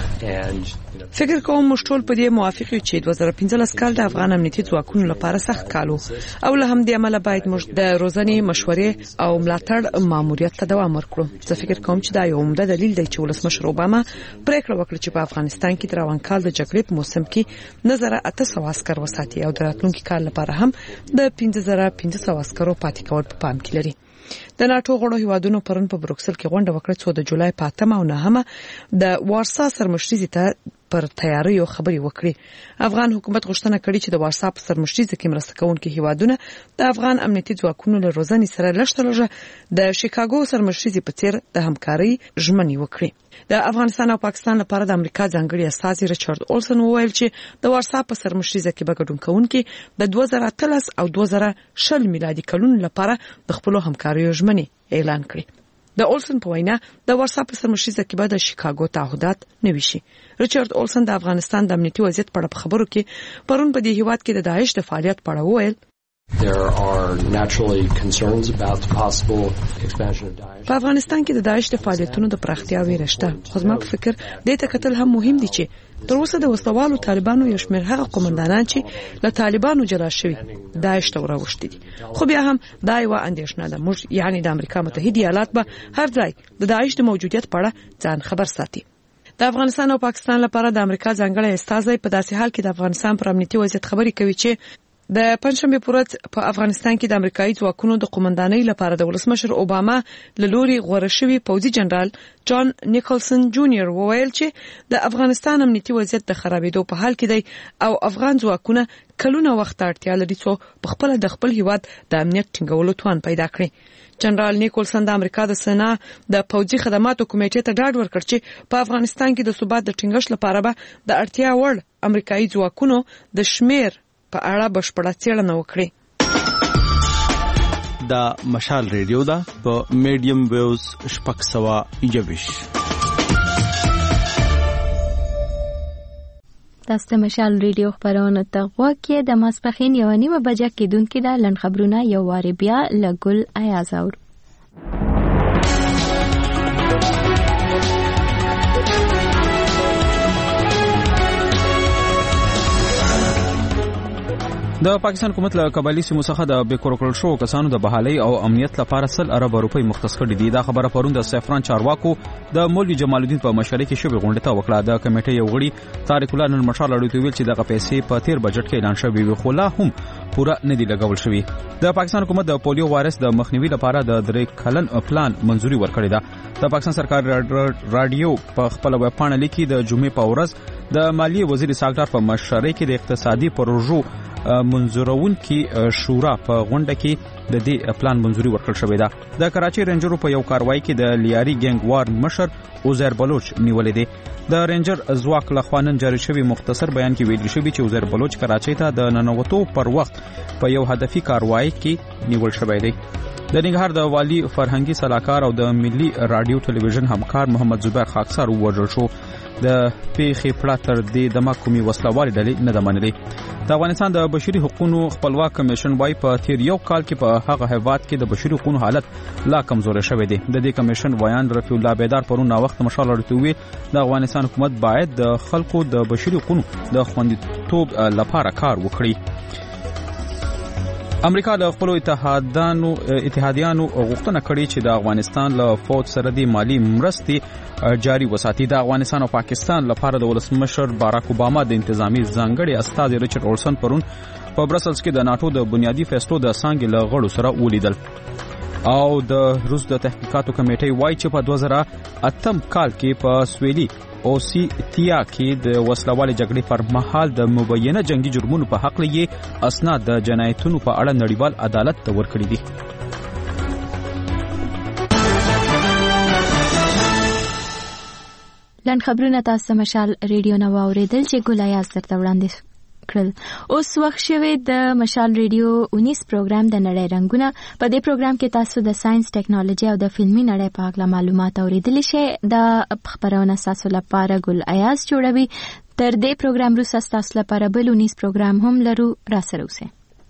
and فکر کوم موږ ټول په دې موافق یو چې 2015 کال د افغان امنیتي ځواکونو لپاره سخت کال و او له همدې عمله باید موږ د روزنې مشورې او ملاتړ ماموریت ته دوام ورکړو. زه فکر کوم چې دا یو عمده دلیل دی چې ولسمشر اوباما پریکړه وکړه چې په افغانستان کې د روان کال د جګړې په موسم کې 1800 عسكر وساتي او د راتلونکي کال لپاره هم د 5500 عسکرو پاتې کول په پام کې لري. د ناتو غړو هیوادونو پرون په بروکسل کې غونډه وکړه چې د جولای په 8 او 9 د وارسا سرمشري ته پر تیاری او خبري وکړي. افغان حکومت غوښتنه کړې چې د وارسا په سرمشري کې مرسته کوونکي هیوادونه د افغان امنیتي ځواکونو له روزنې سره لږ د شیکاګو سرمشري په څیر د همکاري ژمنې وکړي. د افغانستان او پاکستان لپاره د امریکا ځانګړي استازي ریچارډ اولسن وویل چې د وارسا په سرمشري کې به ګډون کوونکي د 2013 او 2020 میلادي کلونو لپاره د خپل همکاري ژمنې اعلان کړي. د اولسن په وینا د وارسا په سرمشري کې به د شیکاګو تعهدات نوي شي. ریچارډ اولسن د افغانستان د امنیتي وضعیت په اړه خبرو کې پرون په دې هیواد کې د داعش د فعالیت په اړه وویل There are naturally concerns about the possible expansion of Daesh. په افغانستان کې د داعش د فعالیتونو د پراختیا ویره شته. خو زما په فکر دې ته کتل هم مهم دي چې تر اوسه د وسلوالو طالبانو یو شمېر هغه قومندانان چې له طالبانو جلا شوي داعش ته راوښتي دي. خو بیا هم دا یو اندېښنه ده. موږ یعنی د امریکا متحده ایالات به هر ځای د داعش د موجودیت په اړه ځان خبر ساتي. د افغانستان او پاکستان لپاره د امریکا ځانګړي استازي په داسې حال کې د افغانستان پر امنیتي وضعیت خبري کوي چې د پنځشنبه پورې په افغانستان کې د امریکایي ځواکونو د قومندانۍ لپاره د ولسمشر اوباما له لوري غوړه شوی پوځي جنرال جان نیکلسن جونیور وویل چې د افغانستان امنیتي وضعیت د خرابېدو په حال کې دی او افغان ځواکونه کلونه وخت اړتیا لري چې په خپل د خپل هیواد د امنیت ټینګولو توان پیدا کړي. جنرال نیکلسن د امریکا د سنا د پوځي خدماتو کمیټې ته ډاډ ورکړ چې په افغانستان کې د ثبات د ټینګښت لپاره به د اړتیا وړ امریکایي ځواکونو د شمیر په اړه بشپړه څېړنه وکړي. دا مشال ریډیو دا په میډیم ویوز 621. تاسو مشال ریډیو خبرونه ته غوږی د ماسپخین 1:30 بجې کېدونکې د لن خبرونه یو واره بیا لګل ایاز اور. د پاکستان حکومت له قبایلی سیمو څخه د بیکور کړل شو کسانو د بحالي او امنیت لپاره 100 ارب روپۍ مختص کړي دي. دا خبره پرون د سفران چارواکو د مولوی جمال الدین په مشرۍ کې شوې غونډه ته وکړه. د کمیټې یو غړي طارق الله نن مشال اړوي ویل چې دغه پیسې په تیر بجټ کې اعلان شوې وي خو لا هم پوره نه دی لګول شوی. د پاکستان حکومت د پولیو وایرس د مخنیوي لپاره د 3 کلن پلان منځوري ورکړې ده. د پاکستان سرکار رادیو په خپل ویب پاڼه لیکي د جمعې په ورځ د مالیې وزیر ساګدار په مشرۍ کې د اقتصادي پروژو منظورون کې شورا په غونډه کې د دې پلان منځوري ورکړل شوې ده. د کراچي رینجرو په یو کاروایی کې د لیاري ګنګ وار مشر عزیر بلوچ نیولې دي. د رینجر ځواک له خوا نن جاری شوی مختصر بیان کې ویل شوی چې عزیر بلوچ کراچي ته د ننوتو پر وخت په یو هدفي کاروایی کې نیول شوی دی. د ننګرهار د والی فرهنګي صلاحکار او د ملي رادیو ټلویزیون همکار محمد زبیر خاکسار ووژل شو. د پیښې پړه تر دې د محکمې وسلوالې ډلې نه د منلې. د افغانستان د بشري حقوقو خپلواک کمیشن وايي په تیر یو کال کې په هغه هیواد کې د بشري حقوقو حالت لا کمزوري شوی دی. د دې کمیشن ویان رفیع الله بیدار پرون وخت مشال ورتوي د افغانستان حکومت باید د خلکو د بشري حقوقو د خوندیتوب لپاره کار وکړي. امریکا له خپل اتحادیانو غوښتنه کړې چې د افغانستان له فوج سره د مالی مرستې جاری وساتي. د افغانستان او پاکستان لپاره د ولسمشر باراک اوباما د انتظامی ځانګړي استاد ریچارډ اولسن پرون په برسلز کې د ناتو د بنیادی فیصلو د څنګه له غړو سره ولیدل. او د روس د تحقیقاتو کمیټې وایي چې په 2008 کال کې په سویلي او سیتیا کې د وسلوالې جګړې پر مهال د مبینه جنگي جرمونو په حق لې اسناد د جنایتونو په اړه نړیوال عدالت ته ورکړي دي. لن خبرونه تاسو مشال ریډیو نو اوریدل چې ګولای سره وړاندې کړل. اوس وخت شوه د مشال ریډیو 19 پروګرام د نړۍ رنگونه. په دې پروګرام کې تاسو د ساينس ټیکنالوژي او د فلمي نړۍ په اړه معلومات اوریدلی شئ. د خبرونه تاسو لپاره ګل ایاز جوړوي. تر دې پروګرام وروسته تاسو لپاره بل 19 پروګرام هم لرو. را سره اوسئ.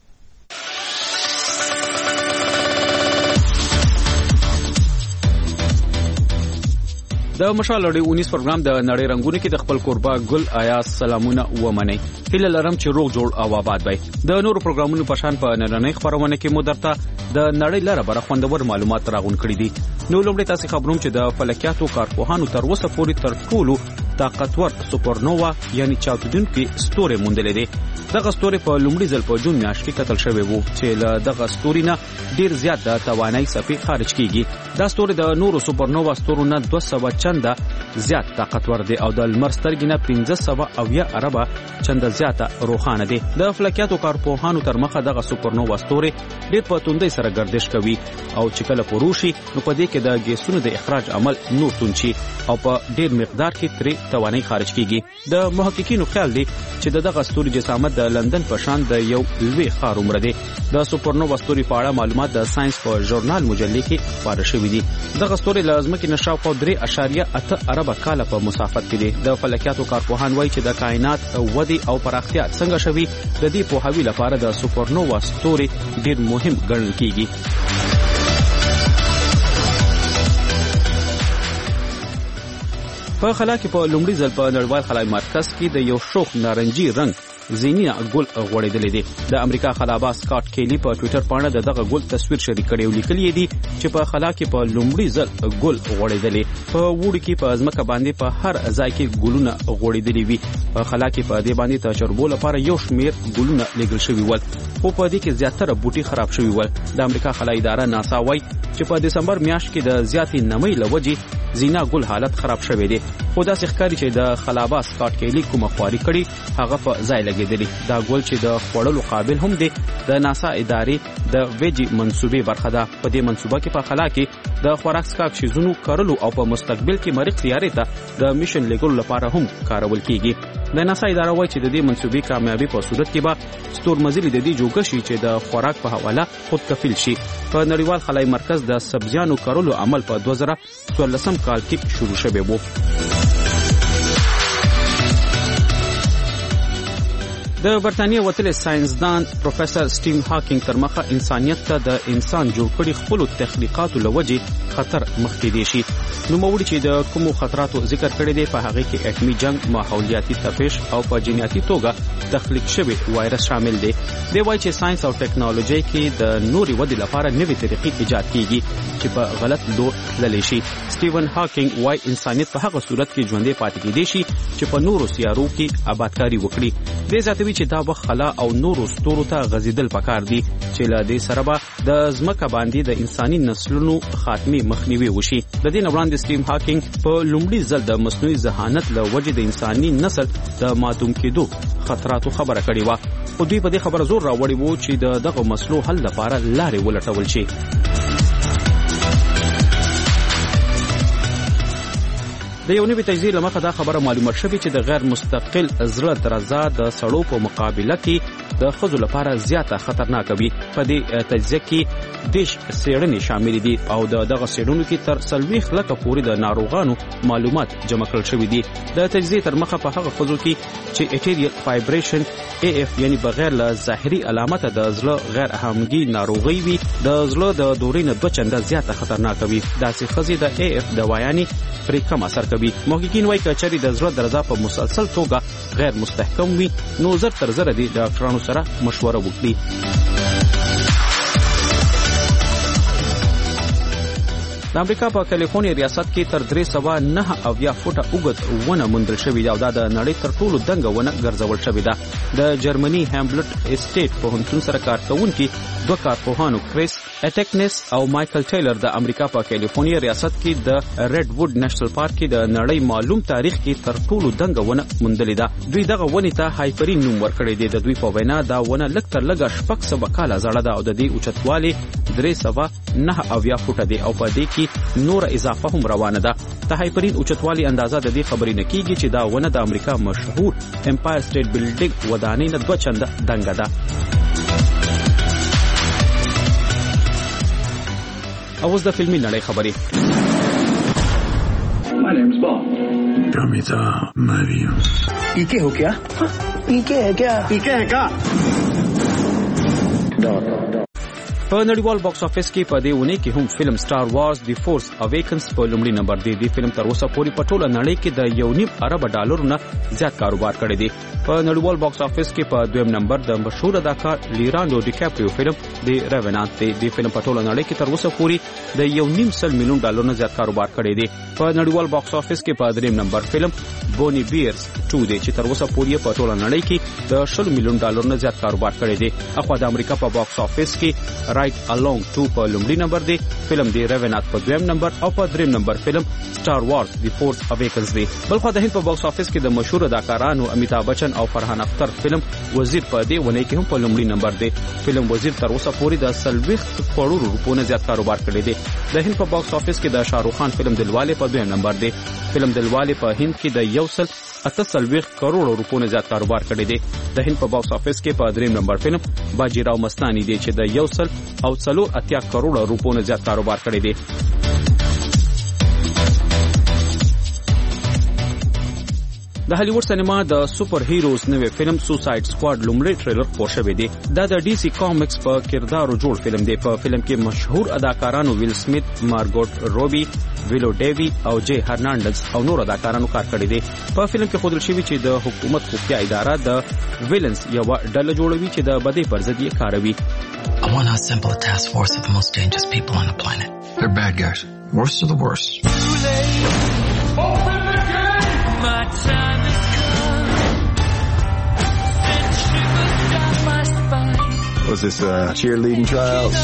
د مشال اړوي 19 پروګرام د نړۍ رنگونه کې د خپل قربا ګل ایاز سلامونه ومنئ. هیله لرم چې روغ جوړ او آباد وي. د نورو پروګرامونو په شان په نړۍ خبرونه کې مو درته د نړۍ لپاره بر خوندور معلومات راغون کړی دي. نو لومړی تاسو خبروم چې د فلکیاتو کارپوهانو تر اوسه پورې تر ټولو طاقتور سوپرنووا یعنی چاودونکي ستوري موندلې دي. دغه ستوري په لومړي ځل په جون میاشت کې کتل شوی وو چې له دغه ستوري نه ډیر زیات د توانایي صفي خارج کیږي. دا ستوري د نورو سوپرنووا ستورو نه 200 چنده زیات طاقتور دي او د لمر سترګې نه 1500 اربه چنده زیاته روښانه دي. د فلکیاتو کارپوهانو تر مخه دغه سوپرنووا ستوري ډیر په توندۍ سره گردش کوي او چې کله پروشي نو په دې کې د ګیسونو د اخراج عمل نور تونچی او په ډیر مقدار کې ترې توانایي خارج کیږي. د محققینو خیال دی چې دغه ستوري جسامت د لندن په شان د یو لوی ښار عمر دی. د سوپرنووا ستوري په اړه معلومات د ساينس په ژورنال مجلې کې خپاره شوي دي. دغه ستوري لازمه کې نشاو 3.8 اربه کاله په مسافت کې دي. د فلکیاتو کارپوهان وایي چې د کائنات ودی او پراختیا څنګه شوي د دې په هوی لپاره د سوپرنووا ستوري ډیر مهم ګڼل کیږي. په خلا کې په لومړي ځل په نړیوال خلای مرکز کې د یو شوخ نارنجي رنگ زینی ګل غوړېدلې دي. د امریکا خلاباز سکاټ کیلی په ټوئیټر باندې دغه ګل تصویر شریک کړی او لیکلی دی چې په خلا کې په لومړي ځل ګل غوړېدلې. په وړي کې په ځمکه باندې په هر ځای کې ګلونه غوړېدلې وي. په خلا کې په دې باندې تجربو لپاره یو شمیر ګلونه لګل شوی ول او په دې کې زیاتره بوټي خراب شوی ول. د امریکا خلای اداره ناسا وایي چې په دسمبر میاشت کې د زیاتې نمۍ لوجې زینا ګل حالت خراب شوی دی. خو دا ښکاري چې د خلاباز سکاټ کیلی کومه خواري کړي هغه په ځای لګیدلی. دا ګل چې د خوړلو قابل هم دی د ناسا ادارې د ویجی منصوبې برخه ده. په دې منصوبه کې په خلا کې د خوراک څښاک شیزونو کرلو او په مستقبل کې مریخ سیارې ته د میشن لګولو لپاره هم کارول کیږي. د ناسا اداره وایي چې د دې منصوبې کامیابی په صورت کې به ستورمزلي د دې جوګه شي چې د خوراک په حواله خود کفیل شي. په نړیوال خلای مرکز د سبزیانو کرلو عمل په 2014 کال کې شروع شوی و. د برتانیې وتلي ساينسدان پروفیسور سټیون هاکینګ تر مخه انسانیت ته د انسان جوړ کړي خپل تخلیقاتو لوجې خطر مخ کې دي شي. نو موړي چې د کومو خطراتو ذکر کړی دی په هغه کې اټومي جنگ، ماحولیاتي تپش او په جینیاتي توګه تخلیق شوی وایرس شامل دی. دی وایي چې ساينس او ټیکنالوژي کې د نوري ودې لپاره نوې طریقې ایجاد کیږي چې په غلط لور تللی شي. سټیون هاکینګ وایي انسانیت په هغه صورت کې ژوندې پاتې کېدی شي چې په نورو سیارو کې آبادکاري وکړي. دی زیاتوي چې دا وخت خلا او نورو ستورو ته غزیدل پکار دي چې له دې سره به د ځمکه باندې د انساني نسلونو خاتمه مخنیوي وشي. د دې وړاندې سټیون هاکینګ په لومړي ځل د مصنوعي ذهانت له وجې د انساني نسل د معدوم کېدو خطراتو خبره کړې و. خو دوی په دې خبره زور راوړی وو چې دغه مسلو حل لپاره لارې ولټول شي. د یو نوي تجزیه لمخه دا خبره معلومه شوې چې د غیر مستقل زړه درزا د سړو په مقابله کې د خزو لپاره زیاته خطرناک وي. په دې تجزیه کې دیش سیړنې شامل دي او دغه سیړونو کې تر 40 لکه پورې د ناروغانو معلومات جمع کړل شوې دي. د تجزیه تر مخه په هغه خزو کې چې اټریال فایبریشن AF یعنی بغیر له ظاهري علامت د زړه غیر اهمګي ناروغي وي د زړه د دورې نه 2 چنده زیاته خطرناک وي. داسې خزې د AF دوايانې پرې کم اثر کوي. محققین وايي چې د زړه درزا په مسلسل توګه غیر مستحکم وي نو زر تر زر دي ډاکټرانو سره مشوره وکړي. د امریکا په کالیفورنیا ریاست کې تر 309 فوټه اوږد ونه موندل شوې ده او دا د نړۍ تر ټولو دنګه ونه ګرځول شوې ده. د جرمني هامبلټ اسټیټ پوهنتون سره کار کوونکي 2 کارپوهانو کریس اټیکنس او مایکل ټیلر د امریکا په کالیفورنیا ریاست کې د ریډ ووډ نېشنل پارک کې د نړۍ معلوم تاریخ کې تر ټولو دنګه ونه موندلې ده. دوی دغه ونې ته هایپرین نوم ورکړی دی. د دوی په وینا دا ونه لږ تر لږه 600 کاله زړه ده او د دې اوچتوالی 309 فوټه دی او په دې کې نور اضافه هم روانه ده. د هایپرین اوچتوالی اندازه د دې خبرې نه کیږي چې دا ونه د امریکا مشهور امپایر سټیټ بلډینګ ودانۍ نه 2 چنده دنګه ده. اوس د فلمي نړۍ خبرې. My name's Bob. Ramita Mario. पीके हो क्या? पीके है क्या? पीके है क्या? په نړیوال باکس افیس کې په دې ونه کې هم فلم سٹار وارز دی فورس اویکنز په لومړي نمبر دی. دی فلم تر اوسه پورې په ټوله نړۍ کې د 1.5 ارب ډالرو نه زیات کاروبار کړی دی. په نړیوال باکس افیس کې په دویم نمبر د مشهور اداکار لیرانډو ډیکاپریو فلم دی ریونانت دی. دی فلم په ټوله نړۍ کې تر اوسه پورې د 1.5 ملیون ډالرو نه زیات کاروبار کړی دی. په نړیوال باکس افیس کې په دریم نمبر فلم بونی بیرز 2 دی چې تر اوسه پورې په ټوله نړۍ کې د 10 ملیون ډالرو نه زیات کاروبار کړی دی. اخو د امریکا په باکس افیس کې رائټ الونګ 2 په لومړي نمبر دی. فلم دی ریونانت په دویم نمبر او په دریم نمبر فلم سٹار وارز دی فورس اویکنز دی. بلخو د هند په باکس افیس کې د مشهور اداکارانو امیتاب بچن او فرحان اختر فلم وزیر په دې ونه کې هم په لومړي نمبر دی. فلم وزیر تر اوسه پورې د 40 کروڑ روپو نه زیات کاروبار کړی دی. د هند په باکس افیس کې د شاهرخ خان فلم دلواله په دویم نمبر دی. فلم دلواله په هند کې د 1.48 کروڑ روپو نه زیات کاروبار کړی دی. د هند په باکس افیس کې په دریم نمبر فلم باجیراو مستانی دی چې د 1.80 کروڑ روپو نه زیات کاروبار کړی دی. د هالیوډ سینما د سپر هیروز نوې فلم سوساید سکواډ لومړی ټریلر خپور شوی دی. دا د ډي سي کامکس په کردارو جوړ فلم دی. په فلم کې مشهور اداکارانو ویل سمیت، مارګوټ روبي، ویلو ډیوی او جے هرناندز او نور اداکارانو کار کړی دی. په فلم کې ښودل شوی چې د حکومت خفیه اداره د ویلنس یو ډله جوړوي چې د بدۍ پر ضد یې کاروي. I want to assemble a task force of the most dangerous people on the planet. They're bad guys. Worst of the worst. Open the gate! My time has come. Send shivers down my spine. Was this cheerleading trials?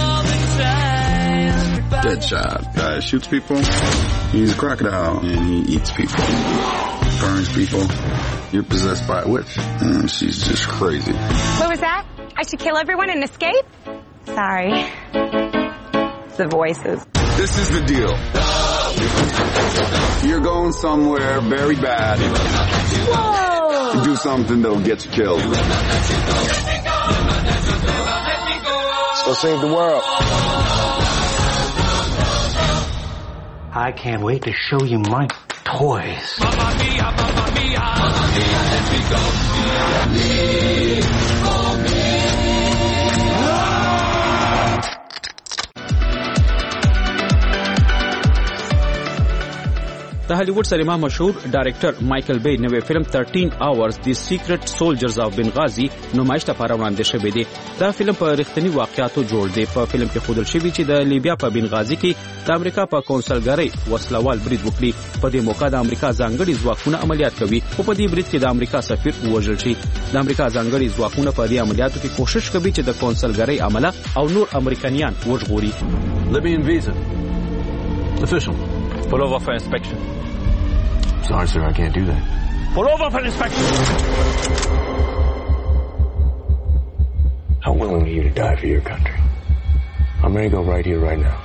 Deadshot. Guy shoots people. He's a crocodile and he eats people. Burns people. You're possessed by a witch. She's just crazy. What was that? I should kill everyone and escape? Sorry. It's the voices. This is the deal. You're going somewhere very bad. Whoa! Do something that'll get you killed. So save the world. I can't wait to show you my toys. Mamma mia, mamma mia. Let me go. د هالیوډ سینما مشهور ډایرکټر مایکل بی نوې فلم 13 اورز دی سیکرټ سولجرز اف بنغازي نمایش ته لپاره وړاندې شوی دی. دا فلم په رښتینی واقعیاتو جوړ دی. په فلم کې ښودل شوی چې د لیبیا په بنغازي کې د امریکا په کونسلګرۍ وسلوال برید وکړي. په دې موقع د امریکا ځانګړي ځواکونه عملیات کوي او په دې برید کې د امریکا سفیر وژل شي. د امریکا ځانګړي ځواکونه په دې عملیاتو کې کوشش کوي چې د کونسلګرۍ عمله او نور امریکایان وژغوري. Libyan visa. Official. Pull over for inspection. Sorry, sir, I can't do that. Pull over for inspection. How willing are you to die for your country? I'm ready to go right here, right now.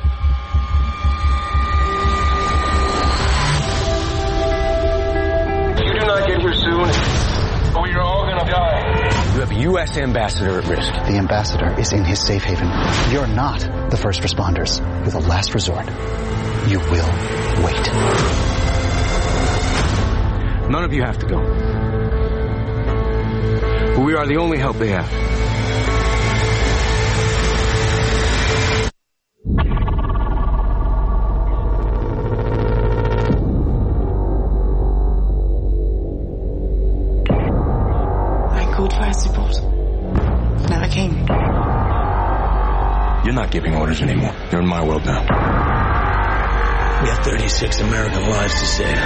If you do not get here soon, we are all going to die. You have a U.S. ambassador at risk. The ambassador is in his safe haven. You're not the first responders. You're the last resort. You will wait. None of you have to go. But we are the only help they have. I called fire support. Never came. You're not giving orders anymore. You're in my world now. We have 36 American lives to save.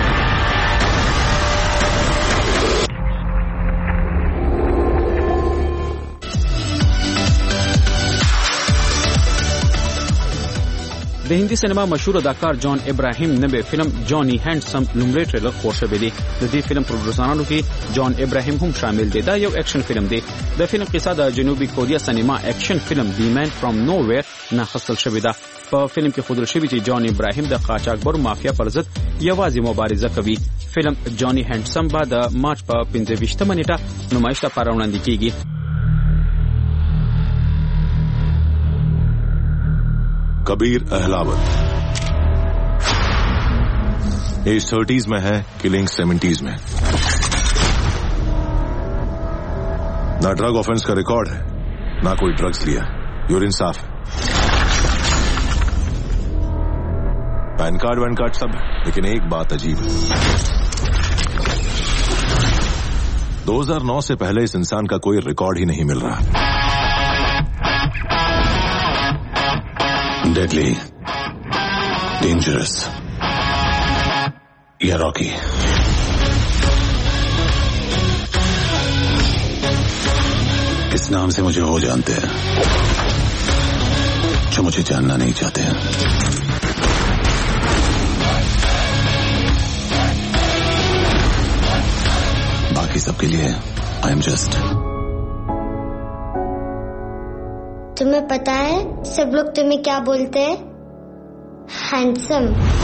د هندي سینما مشهور اداکار جان ابراهیم نوې فلم جانی هانډسم لومړی ټریلر خور شوی دی. د دې فلم پروډوسرانو کې جان ابراهیم هم شامل دی. دا یو اکشن فلم دی. د فلم قصه د جنوبي کوریا سینما اکشن فلم دی مین فرام نو ویر نه اخیستل شوې ده. په فلم کې ښودل شوی چې جان ابراهیم د قاچاقبرو مافیا پر ضد یوازې مبارزه کوي. فلم جانی هانډسم به د مارچ په 25 نیټه نمایش لپاره وړاندې کیږي. Kabir Ahlawat age 30s में है, killing 70s में. ना drug offence का रिकॉर्ड है, ना कोई ड्रग्स लिया. यूरिन साफ है. पैन कार्ड वैन कार्ड सब है, लेकिन एक बात अजीब है. 2009 से पहले इस इंसान का कोई रिकॉर्ड ही नहीं मिल रहा. Deadly, dangerous, या रॉकी. इस नाम से मुझे वो जानते हैं जो मुझे जानना नहीं चाहते हैं. बाकी सबके लिए आई एम जस्ट. तुम्हें पता है सब लोग तुम्हें क्या बोलते हैं? Handsome.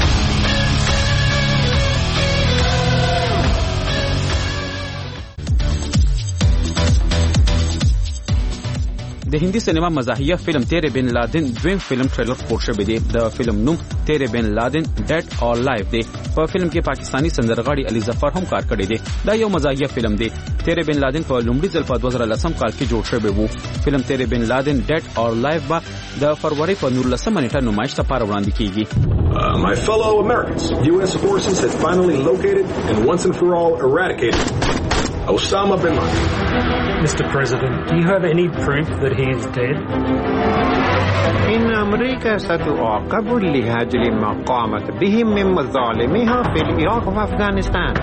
د هندي سینما مزاحیه فلم تیرے بن لادن دویم فلم ټریلر خور شوی دی. د فلم نوم تیرے بن لادن ډیډ اور لایف دی. په فلم کې پاکستانی سندرغاړي علي ظفر هم کار کړی دی. دا یو مزاحیه فلم دی. تیرے بن لادن په لومړي ځل په 2010 کال کې جوړ شوی وو. فلم تیرے بن لادن ډیډ اور لایف به د فروری په 19 نیټه نمایش لپاره وړاندې کیږي. My fellow Americans, U.S. forces have finally located and once and for all eradicated Osama bin Laden. Mr. President, do you have any proof that he is dead? إن أمريكا ستعاقب لأجل ما قامت به من مظالمها في العراق وأفغانستان.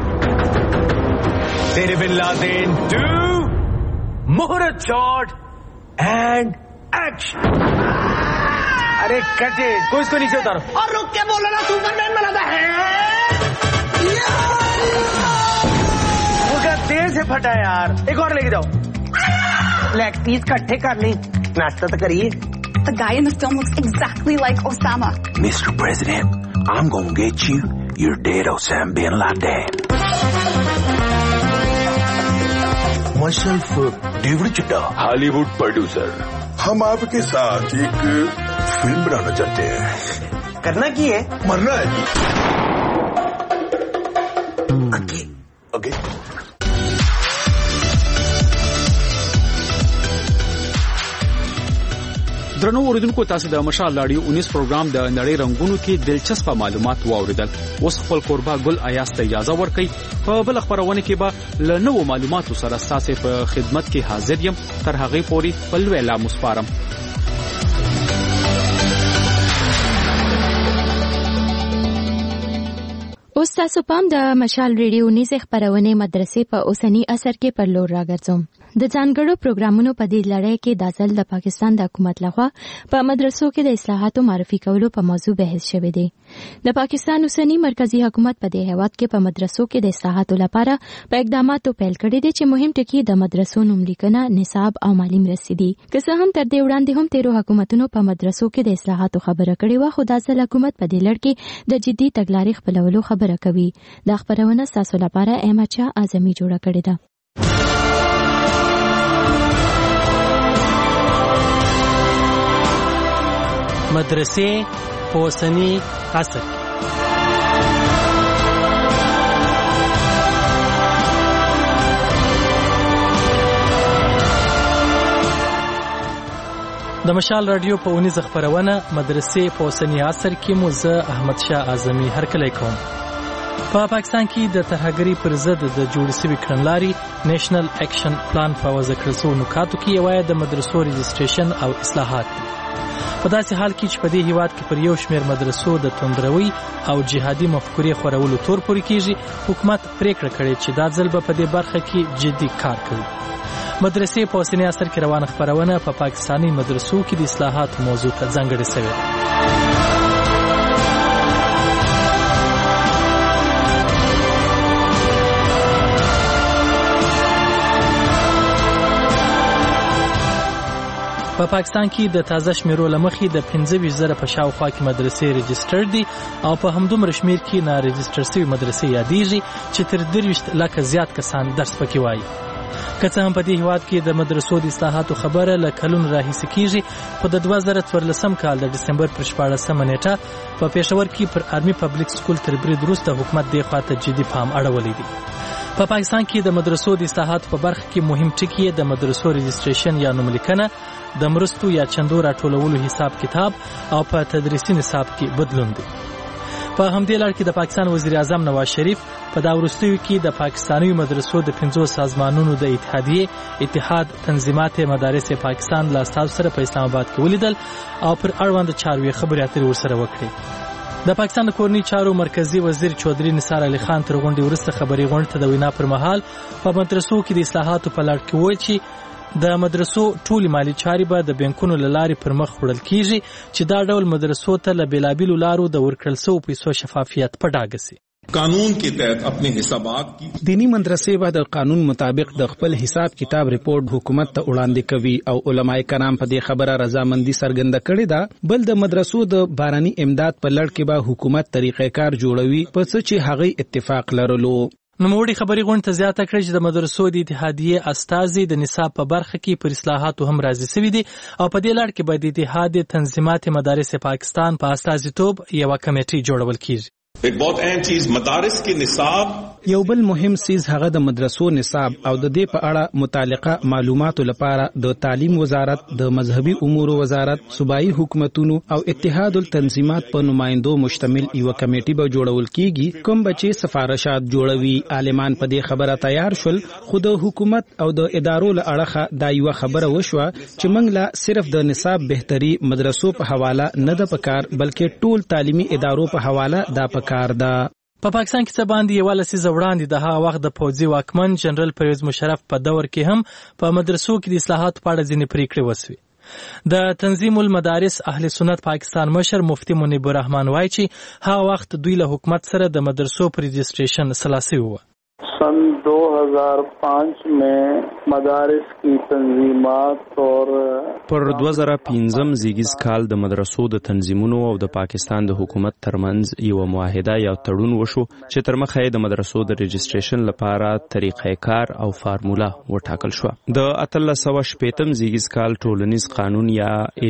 Tare bin Laden, do Muhrat shot and action. अरे कटे कोई इसको नीचे उतारो और रुक के बोलो ना सुपरमैन बनाता है. से फटा है यार, एक और लेके जाओ। लेग पीस इकट्ठे कर ली, नाश्ता तो करिए। The guy in the film looks exactly like Osama. Mr. President, I'm gonna get you. You're dead, Osama bin Laden. Myself, David Chadha, Hollywood producer. हम आपके साथ एक फिल्म बनाना चाहते हैं। करना की है? मरना है जी। ओके। درنو اوریدونکو تاسو د مشال لاډیو 19 پروګرام د نړۍ رنگونو کې دلچسپ معلومات واوریدل. اوس خپل قربا ګل ایاس ته اجازه ورکړئ. په بل خبرونه کې به له نوو معلوماتو سره تاسو په خدمت کې حاضر یم. تر هغه پورې بل ویلا مسپارم. اوس تاسو پام د مشال ریډیو 19 خبرونه مدرسې په اوسنی اثر کې پر لور راګرځوم. د ځانګړو پروګرامونو په دې لړۍ کې د ځل د پاکستان د حکومت لخوا په مدرسو کې د اصلاحاتو معرفي کولو په موضوع بحث شوی دی. د پاکستان اوسنی مرکزی حکومت په دې هیواد کې په مدرسو کې د اصلاحاتو لپاره په اقداماتو پیل کړي دي چې مهم ټکي د مدرسو نوملیکنه، نصاب او مالی مرستې دي. که څه هم تر دې وړاندې هم تیرو حکومتونو په مدرسو کې د اصلاحاتو خبره کړې و، خو د ځل حکومت په دې لړ کې د جدي تګلارې خپلولو خبره کوي. دا خبرونه تاسو لپاره احمد شاه اعظمي جوړه کړې ده. مدرسې په اوسني عصر د مشال رادیو په 19 خبرونه مدرسې په اوسني عصر کې مو زه احمد شاه اعظمي هرکلی کوم. په پاکستان کې د ترهګرۍ پر ضد د جوړې شوې کړنلارې نېشنل اکشن پلان په وضع کړل شوو نکاتو کې یوه د مدرسو رجسټریشن او اصلاحات دي. په داسې حال کې چې په دې هیواد کې پر یو شمېر مدرسو د توندروي او جهادي مفکورې خورولو تور پورې کېږي، حکومت پریکړه کړې چې دا ځل به په دې برخه کې جدي کار کوي. مدرسې په اوسني عصر کې روانه خپرونه په پاکستاني مدرسو کې د اصلاحاتو موضوع ته ځانګړې شوې ده. په پاکستان کې د تازه شمیرو لمخې د 25,000 په شاوخوا کې مدرسې رجسټر دي او په همدومره شمیر کې نه رجسټر شوي مدرسې یادېږي چې تر 23 لکه زیات کسان درس پکې وایي. که څه هم په دې هیواد کې د مدرسو د اصلاحاتو خبره له کلونو راهیسې کېږي، خو د 2014 کال د ډسمبر پر 14 نیټه په پېښور کې پر آرمي پبلیک سکول تر برید وروسته حکومت دې خواته جدي پام اړولی دی. په پاکستان کې د مدرسو د اصلاحاتو په برخه کې مهم ټکي د مدرسو رجسټریشن یا نوملیکنه، د مرستو یا چندو راټولولو حساب کتاب او په تدریسي نصاب کې بدلون دی. په همدې لړ کې د پاکستان وزیر اعظم نواز شریف په دا وروستیو کې د پاکستاني مدرسو د 50 سازمانونو د اتحادیې اتحاد تنظیمات مدارس پاکستان له استازو سره په اسلام آباد کې ولیدل او پر اړوند چارو خبرې اترې ورسره وکړې. د پاکستان د کورنۍ چارو مرکزی وزیر چودري نثار علي خان تر غونډې وروسته خبري غونډې ته د وینا پر مهال په مدرسو کې د اصلاحاتو په لړ کې وویل چې د مدرسو ټولې مالی چارې به د بانکونو له لارې پر مخ وړل کیږي چې دا ډول مدرسو ته له بیلابیلو لارو د ورکړل شوو پیسو شفافیت په ډاګه سي. قانون کے تحت اپنے حسابات کی دینی مدرسې به د قانون مطابق د خپل حساب کتاب رپورټ حکومت ته وړاندې کوي او علماء کرام په دې خبره رضامندي څرګنده کړې ده. بل د مدرسو د باراني امداد په لړ کې به حکومت طریقې کار جوړوي په څه چې هغه اتفاق لرلو. نوموړي خبري غونډه ته زیاته کړې چې د مدرسو د اتحادیې استازي د نصاب په برخه کې پر اصلاحاتو هم راضي شوي دي او په دې لړ کې به د اتحاد تنظیمات مدارس پاکستان په استازیتوب یوه کمیټه جوړول کیږي. ایک بہت اہم چیز مدارس کے نصاب یو بل مهم چیز هغه د مدرسو نصاب او د دې په اړه متعلقه معلوماتو لپاره د تعلیم وزارت، د مذهبي امور وزارت، صوبایي حکومتونو او اتحاد التنظیمات په نمائندو مشتمل یو کمیټه به جوړول کیږي کوم بچي سفارشات جوړوي. عالمان په دې خبره تیار شول، خو د حکومت او د ادارو له اړخه دا یو خبره وشوه چې موږ لا صرف د نصاب بهتري مدرسو په حواله نه د پکار بلکې ټول تعلیمي ادارو په حواله دا پکار ده. په پاکستان کې څه باندې یو لسیزه وړاندې د هغه وخت د پوځي واکمن جنرال پرویز مشرف په دور کې هم په مدرسو کې د اصلاحاتو په اړه ځینې پریکړې وسوې. د تنظیم المدارس اهل سنت پاکستان مشر مفتی منیب الرحمن وایي چې هغه وخت دوی له حکومت سره د مدرسو پر رجسټریشن سلاسي و. سن सन 2005 में मदारिस की तंजीमात और پر 2005 زیږیز کال د مدرسو د تنظیمونو او د پاکستان د حکومت ترمنځ یو معاهده یا تړون وشو چې تر مخه د مدرسو د رجسټریشن لپاره طریقې کار او فارمولا وټاکل شو. د 1815 زیږیز کال ټولنیز قانون یا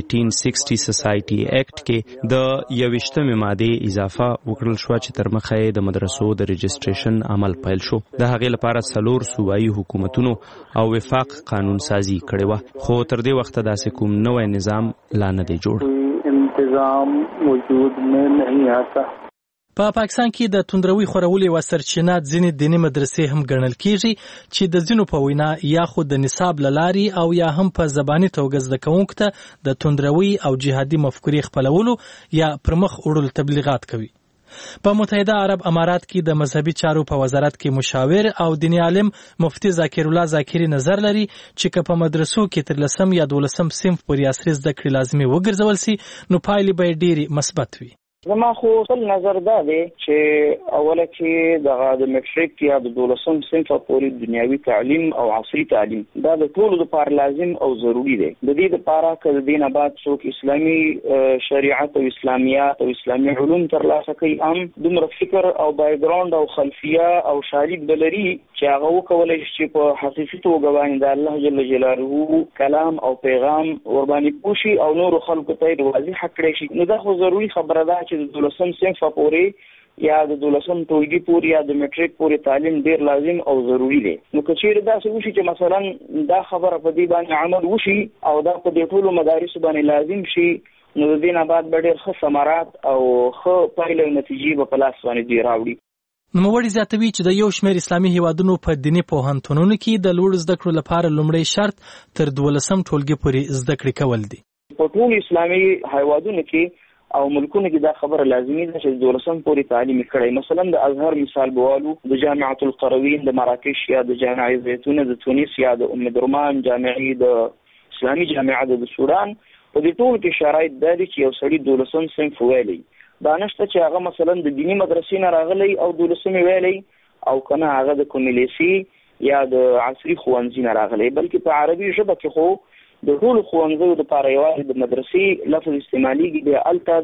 1860 سوسایټي اکټ کې د 21مې ماده اضافه وکړل شو چې تر مخه د مدرسو د رجسټریشن عمل پیل شو. د هغې لپاره 4 صوبایي حکومتونو او وفاق قانون سازي کړې و، خو تر دې وخته داسې کوم نوې نظام لا نه دی جوړ. انتظام وجود میں نہیں آتا. په پاکستان کې د توندروي خورولې و سرچینه ځینې دیني مدرسې هم ګڼل کیږي چې د ځینو په وینا یا خو د نصاب لاري او یا هم په زباني توګه زده کوونکو ته د توندروي او جهادي مفکورې خپلولو یا پرمخ وړلو تبلیغات کوي. په متحده عرب امارات کې د مذهبي چارو په وزارت کې مشاور او دیني عالم مفتی ذاکر الله ذاکری نظر لري چې که په مدرسو کې تر 10 یا 12 صنف پورې عصري زده کړې لازمي وګرځول سي نو پایلې به ډېرې مثبت وي. زما خو خپل نظر دا دی چې اوله کې د میټریک یا د 12 صنف پورې دنیوي تعلیم او عصري تعلیم دا د ټولو لپاره لازم او ضروری دی. د دې لپاره چې د دین بعد څوک اسلامي شریعت او اسلامیات او اسلامي علوم ترلاسه کوي هم دومره فکر او بیک ګراوند او خلفیه او شالید بلري چې هغه وکولای شي چې په حقیقي توګه باندې د الله جل جلاله کلام او پیغام ور باندې پوښي او نور خلکو ته واضح کړي شي. نو دا خو ضروری خبره ده چې د 12 صنف پورې یا د 12 ټولګي پورې یا د میټریک پورې تعلیم ډیر لازم او ضروری دی. نو که چیرې دا څه وشي چې مثلا دا خبره په دې باندې عمل وشي او دا په دې ټولو مدارسو باندې لازم شي نو د دې نه بعد به ډیر ښه ثمرات او ښه پایلې او نتیجې به په لاس باندې دی راوړي. نوموړي زیاتوي چې د یو شمېر اسلامي هیوادونو په دیني پوهنتونونو کې د لوړ زده کړو لپاره لومړی شرط تر 12 ټولګي پورې زده کړې کول دي. په ټول اسلامي هیوادونو کې او ملکونو کې دا خبره لازمي ده چې 12 پورې تعلیم کړي. مثلا د ازهر مثال بوالو د جامعه القروین د مراکش یا د جامعه زیتون د تونس یا د ام درمان جامعه د اسلامي جامعه د سودان په دې ټول کې شرایط دي چې یو سړی 12 صنف ویلي دا نشته چې هغه مثلا د دینی مدرسې نه راغلی او 12 ویلي او کنه هغه د کوملیسي یا د عصري ښوونځي نه راغلی، بلکې په عربي ژبه کې خو د ټول ښوونځیو لپاره یوازې د مدرسې لفظ استعمالېږي. د هلته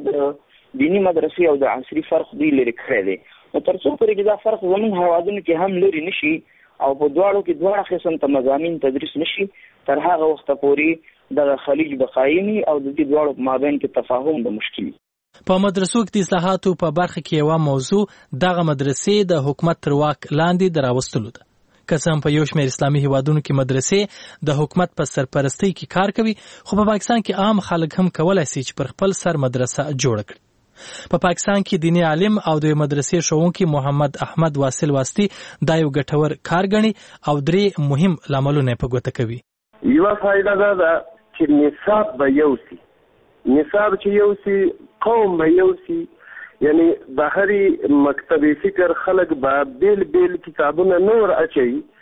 د دینی مدرسې او د عصري فرق دوی لرې کړی دی. نو تر څو پورې چې دا فرق زموږ هیوادونو کې هم لرې نشي او په دواړو کې دواړه قسم ته مضامین تدریس نشي تر هغه وخته پورې د خلیج بقایمي او د دې دواړو په مابین کې تفاهم د مشکل. په مدرسو کې د اصلاحاتو په برخه کې یو موضوع دغه مدرسې د حکومت تر واک لاندې دراوستلو ده. که څه هم په یو شمېر اسلامي هیوادونو کې مدرسې د حکومت په سرپرستۍ کې کار کوي، خو په پاکستان کې عام خلک هم کولای شي چې پر خپل سر مدرسه جوړ کړي. په پاکستان کې دیني عالم او د مدرسې ښوونکي محمد احمد واصل واسطي دا یو ګټور کار ګڼي او 3 مهم لاملونه په ګوته کوي. یو فائدہ دا ده چې نصاب به یو سي، نصاب چې یو سي قوم به یو سي، یعنی بهري مکتبی فکر خلق به بیل بیل کتابونه نور اچي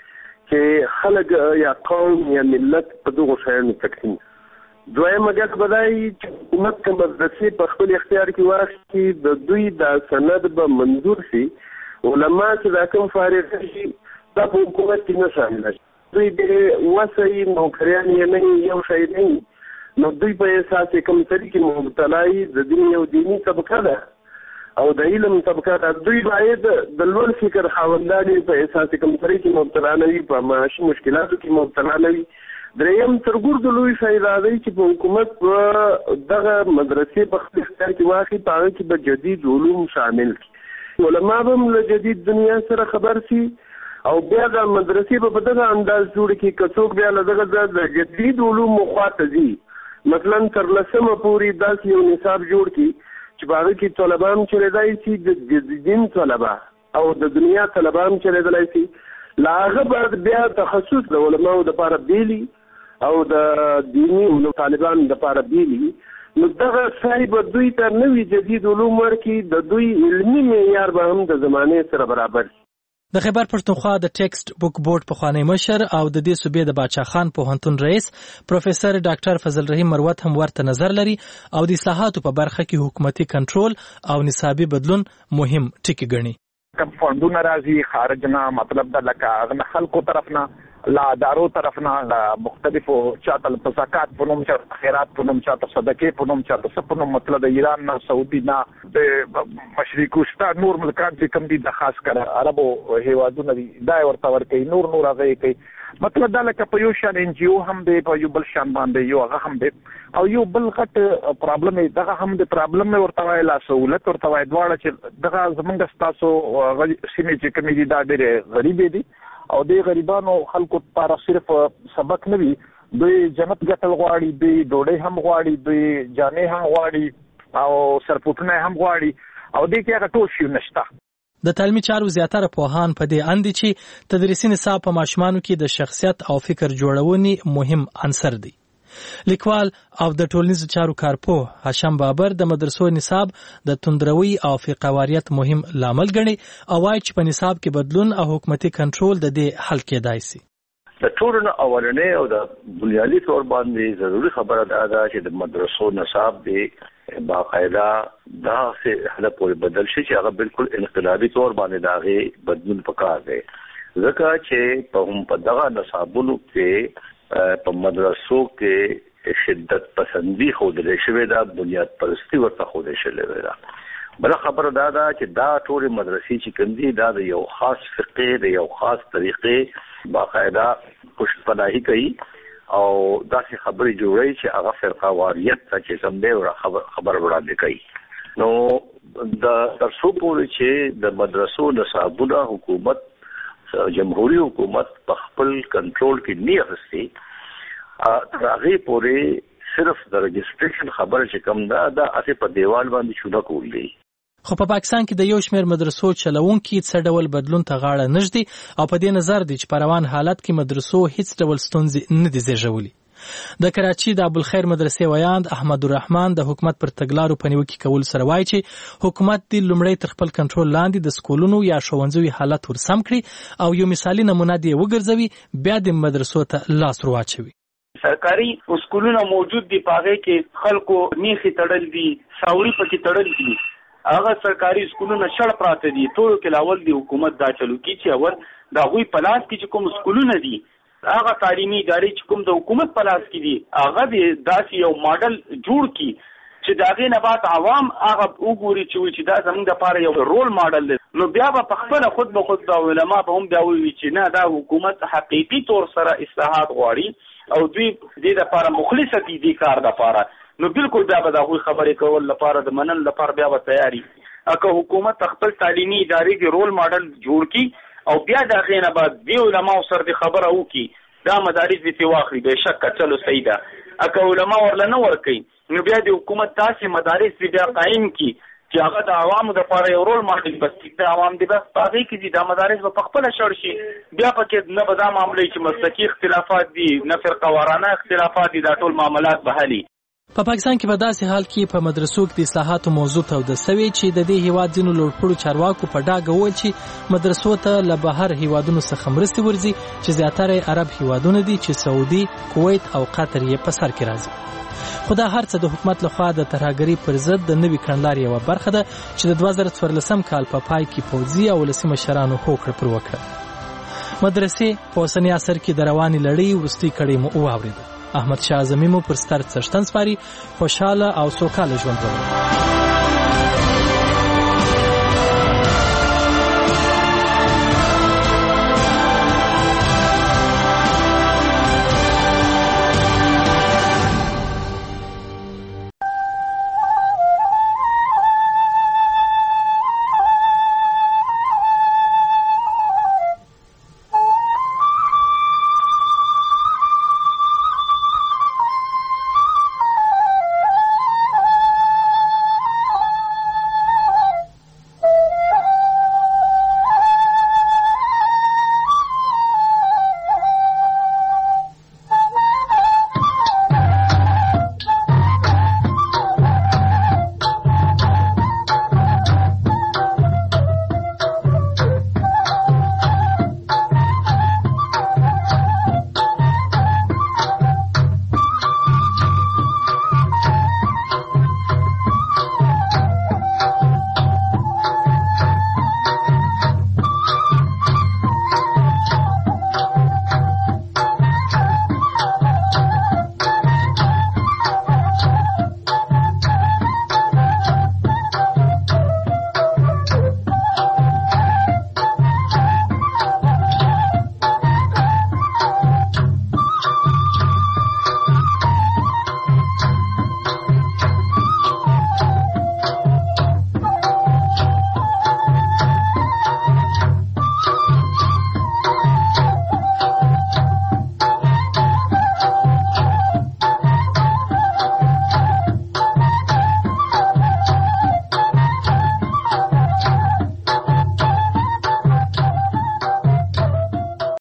چې خلق یا قوم یا ملت په دغه شیانو تقسیم. دویمه ګټه به دا وي چې حکومت که مدرسې په خپل اختیار کې واخلي د دوی دا سند به منظور شي. علما چې دا کوم فارغ شي دا په حکومت کې نه شامل شي، دوی د وسعي نوکریان یې نه یو شی نه، نو دوی په اساس کوم طریقې مبتلای د دین یو دینی طبقه ده او د علم طبقه ده، دوی باید د لوړ فکر خاوندان په اساس کوم طریقې مبتلا نه وي، په معاشي مشکلاتو کې مبتلا نه وي. دریم تر ګردو لوی شی دا دی چې په حکومت په دغه مدرسې په خپل اختیار کې واخلي، په هغه کې به جدید علوم شامل کړي، علما به هم له جدید دنیا سره خبر شي او بیا د مدرسې په دغه انداز جوړ کړي که څوک بیا له دغه د جدید علومو خواته ځي. مثلا تر 10 پورې داسې یو نصاب جوړ کړي چې په هغه کې طلبه هم چلېدای شي، د دین طلبه او د دنیا طلبه هم چلېدلی شي. له هغه بعد بیا تخصص د علماو دپاره بیلي او د دیني طالبانو دپاره بیلي. نو دغه شی به دوی ته نوي جدید علوم ورکړي، د دوی علمي معیار به هم د زمانې سره برابر شي. د خیبر پښتونخوا د ټیکسټ بک بورډ پخوانی مشر او د دې صوبې د باچا خان پوهنتون رئیس پروفیسور ډاکټر فضل رحیم مروت هم ورته نظر لري او د اصلاحاتو په برخه کې حکومتي کنټرول او نصابي بدلون مهم ټکي ګڼي. کم فندونه راځي خارج نه، مطلب دا لکه خلکو طرف نه، لا ادارو طرف نه، لا مختلفو چاته په زکات په نوم، چاته خیرات په نوم، چاته صدقې په نوم، چاته څه په نوم، مطلب د ایران نه، سعودي نه، د مشرق وسطا نور ملکان چې کوم دي د خاص کر عربو هیوادونه دي دا ورته ورکوي، نور هغه کوي. مطلب دا لکه په یو شان ان جی او هم دی، په یو بل شان باندې یو هغه هم دی، او یو بل غټ پرابلم دغه هم د پرابلم ورته وایي، لا سہولت ورته وایي، دواړه چې دغه زمونږ ستاسو سیمې چې کومې دي دا ډېرې غریبې دي، او د غریبانو خلکو لپاره صرف سبق نه وي، دوی جنت ګټل غواړي، دوی ډوډۍ هم غواړي، دوی جامې هم غواړي، او سرپوټونه هم غواړي، او دې کې هغه ټول شی نشته. د تعلیمي چارو زیاتره پوهان په دې اند دي چې تدریسي نصاب په ماشومانو کې د شخصیت او فکر جوړونې مهم عنصر دی. لیکوال او د ټولنیزو چارو کارپوه هاشم بابر د مدرسو نصاب د توندروي او فقاواریت مهم لامل ګڼي، او وايي چې په نصاب کې بدلون او حکومتي کنټرول د دې حل کېدای شي. د ټولنو اولنې او د بنیادی تور باندې ضروري خبره ده چې د مدرسو نصاب دی باقاعده دا څه حاله پورې بدل شي چې هغه بالکل انقلابي تور باندې داغه بدلون پکار دی، ځکه چې په دغه نصابونو کې په مدرسو کې شدت پسندي خوندل شوې ده، بنیاد پرستی ورته خوندل شوې ده. بل خبره دا ده چې دا ټول مدرسې چې کوم دي دا د یو خاص فقه د یو خاص طریقې باقاعده خوشپناهي کوي، او داسې خبرې جوړوي چې هغه فرقه واریت ته چې کوم دی خبر وړاندې کوي. نو د تر څو پورې چې د مدرسو نصابونه حکومت جمهوریت حکومت په خپل کنټرول کې نه اخستي، تر هغه پورې صرف د رجسټریشن خبره چې کوم دا اته په دیوال باندې شوده کول دي. خو په پاکستان کې د یو شمېر مدرسو چلوونکي څه ډول بدلون ته غاړه نږدي، او په دې نظر دی چې په روان حالت کې مدرسو هیڅ ډول ستونزې نه دي زېږولي. د کراچي د ابوالخیر مدرسې ویاند احمد الرحمن د حکومت پر تګلارو په نیوکه کول سره وایي چې حکومت د لومړی تر خپل کنټرول لاندې د سکولونو یا ښوونځیو حالت ورسم کړي، او یو مثالي نمونه دی وګرځوي، بیا د مدرسو ته لاس ورواچوي. سرکاري سکولونه موجود دي، پاغه کې خلکو نیخي تړل دي، ساوري پکې تړل دي، هغه سرکاري سکولونه شړ پراته دي. ټول کې لاول دی حکومت دا چلو کی چې اول دا غوي پلاس کې چې کوم سکولونه دي، هغه تعلیمي ادارې چې کوم د حکومت پلاس کې دي، هغه د داسې یو ماډل جوړ کی چې داغه نه بعد عوام هغه وګوري چې دا زموږ لپاره یو رول ماډل دی. نو بیا په خپل خود به خود د علما به هم دا وی چې نه دا حکومت حقيقي تور سره اصلاحات غواړي او دوی دې لپاره مخلص دي د کار لپاره، نو بالکل بیا به دا خبرې کول لپاره د منل لپاره بیا به تیاری. اګه حکومت خپل تعلیمي ادارې کې رول ماډل جوړ کی او بیا دا غینه بعد دی علماء سره د خبره وکي دا مدارس دې واخلي، به شک چلو صحیح ده. اګه علماء ورلنه ورکي، نو بیا د حکومت تاسو مدارس دې قائم کی چې هغه د عوامو لپاره یو رول ماډل بس د عوام دې بس پاغي کې د مدارس په خپل شړ شي، بیا پکې نه بدا معاملې چې مسلکي اختلافات دي، نه فرقه وارانه اختلافات دي، دا ټول معاملات به حلي. په پاکستان کې په داسې حال کې په مدرسو کې د اصلاحاتو موضوع توده سوي چې د دې هیواد ځینو لوړپوړو چارواکو په ډاګه وویل چې مدرسو ته له بهر هیوادونو څخه مرستې ورځي چې زیاتره عرب هیوادونه دي چې سعودي، کویت او قطر یې په سر کې راځي. خو دا هر څه د حکومت لخوا د ترهګرۍ پر ضد د نوي کړنلارې یوه برخه ده چې د 2014 کال په پای کې پوځي او ولسي مشرانو هوکړه پر وکړه. مدرسې په اوسني عصر کې د روانې لړۍ وروستۍ کړۍ مو واورېده. احمد شاه اعظمي مو پر ستر څښتن سپاري. خوشاله او سوکاله ژوند ولرئ.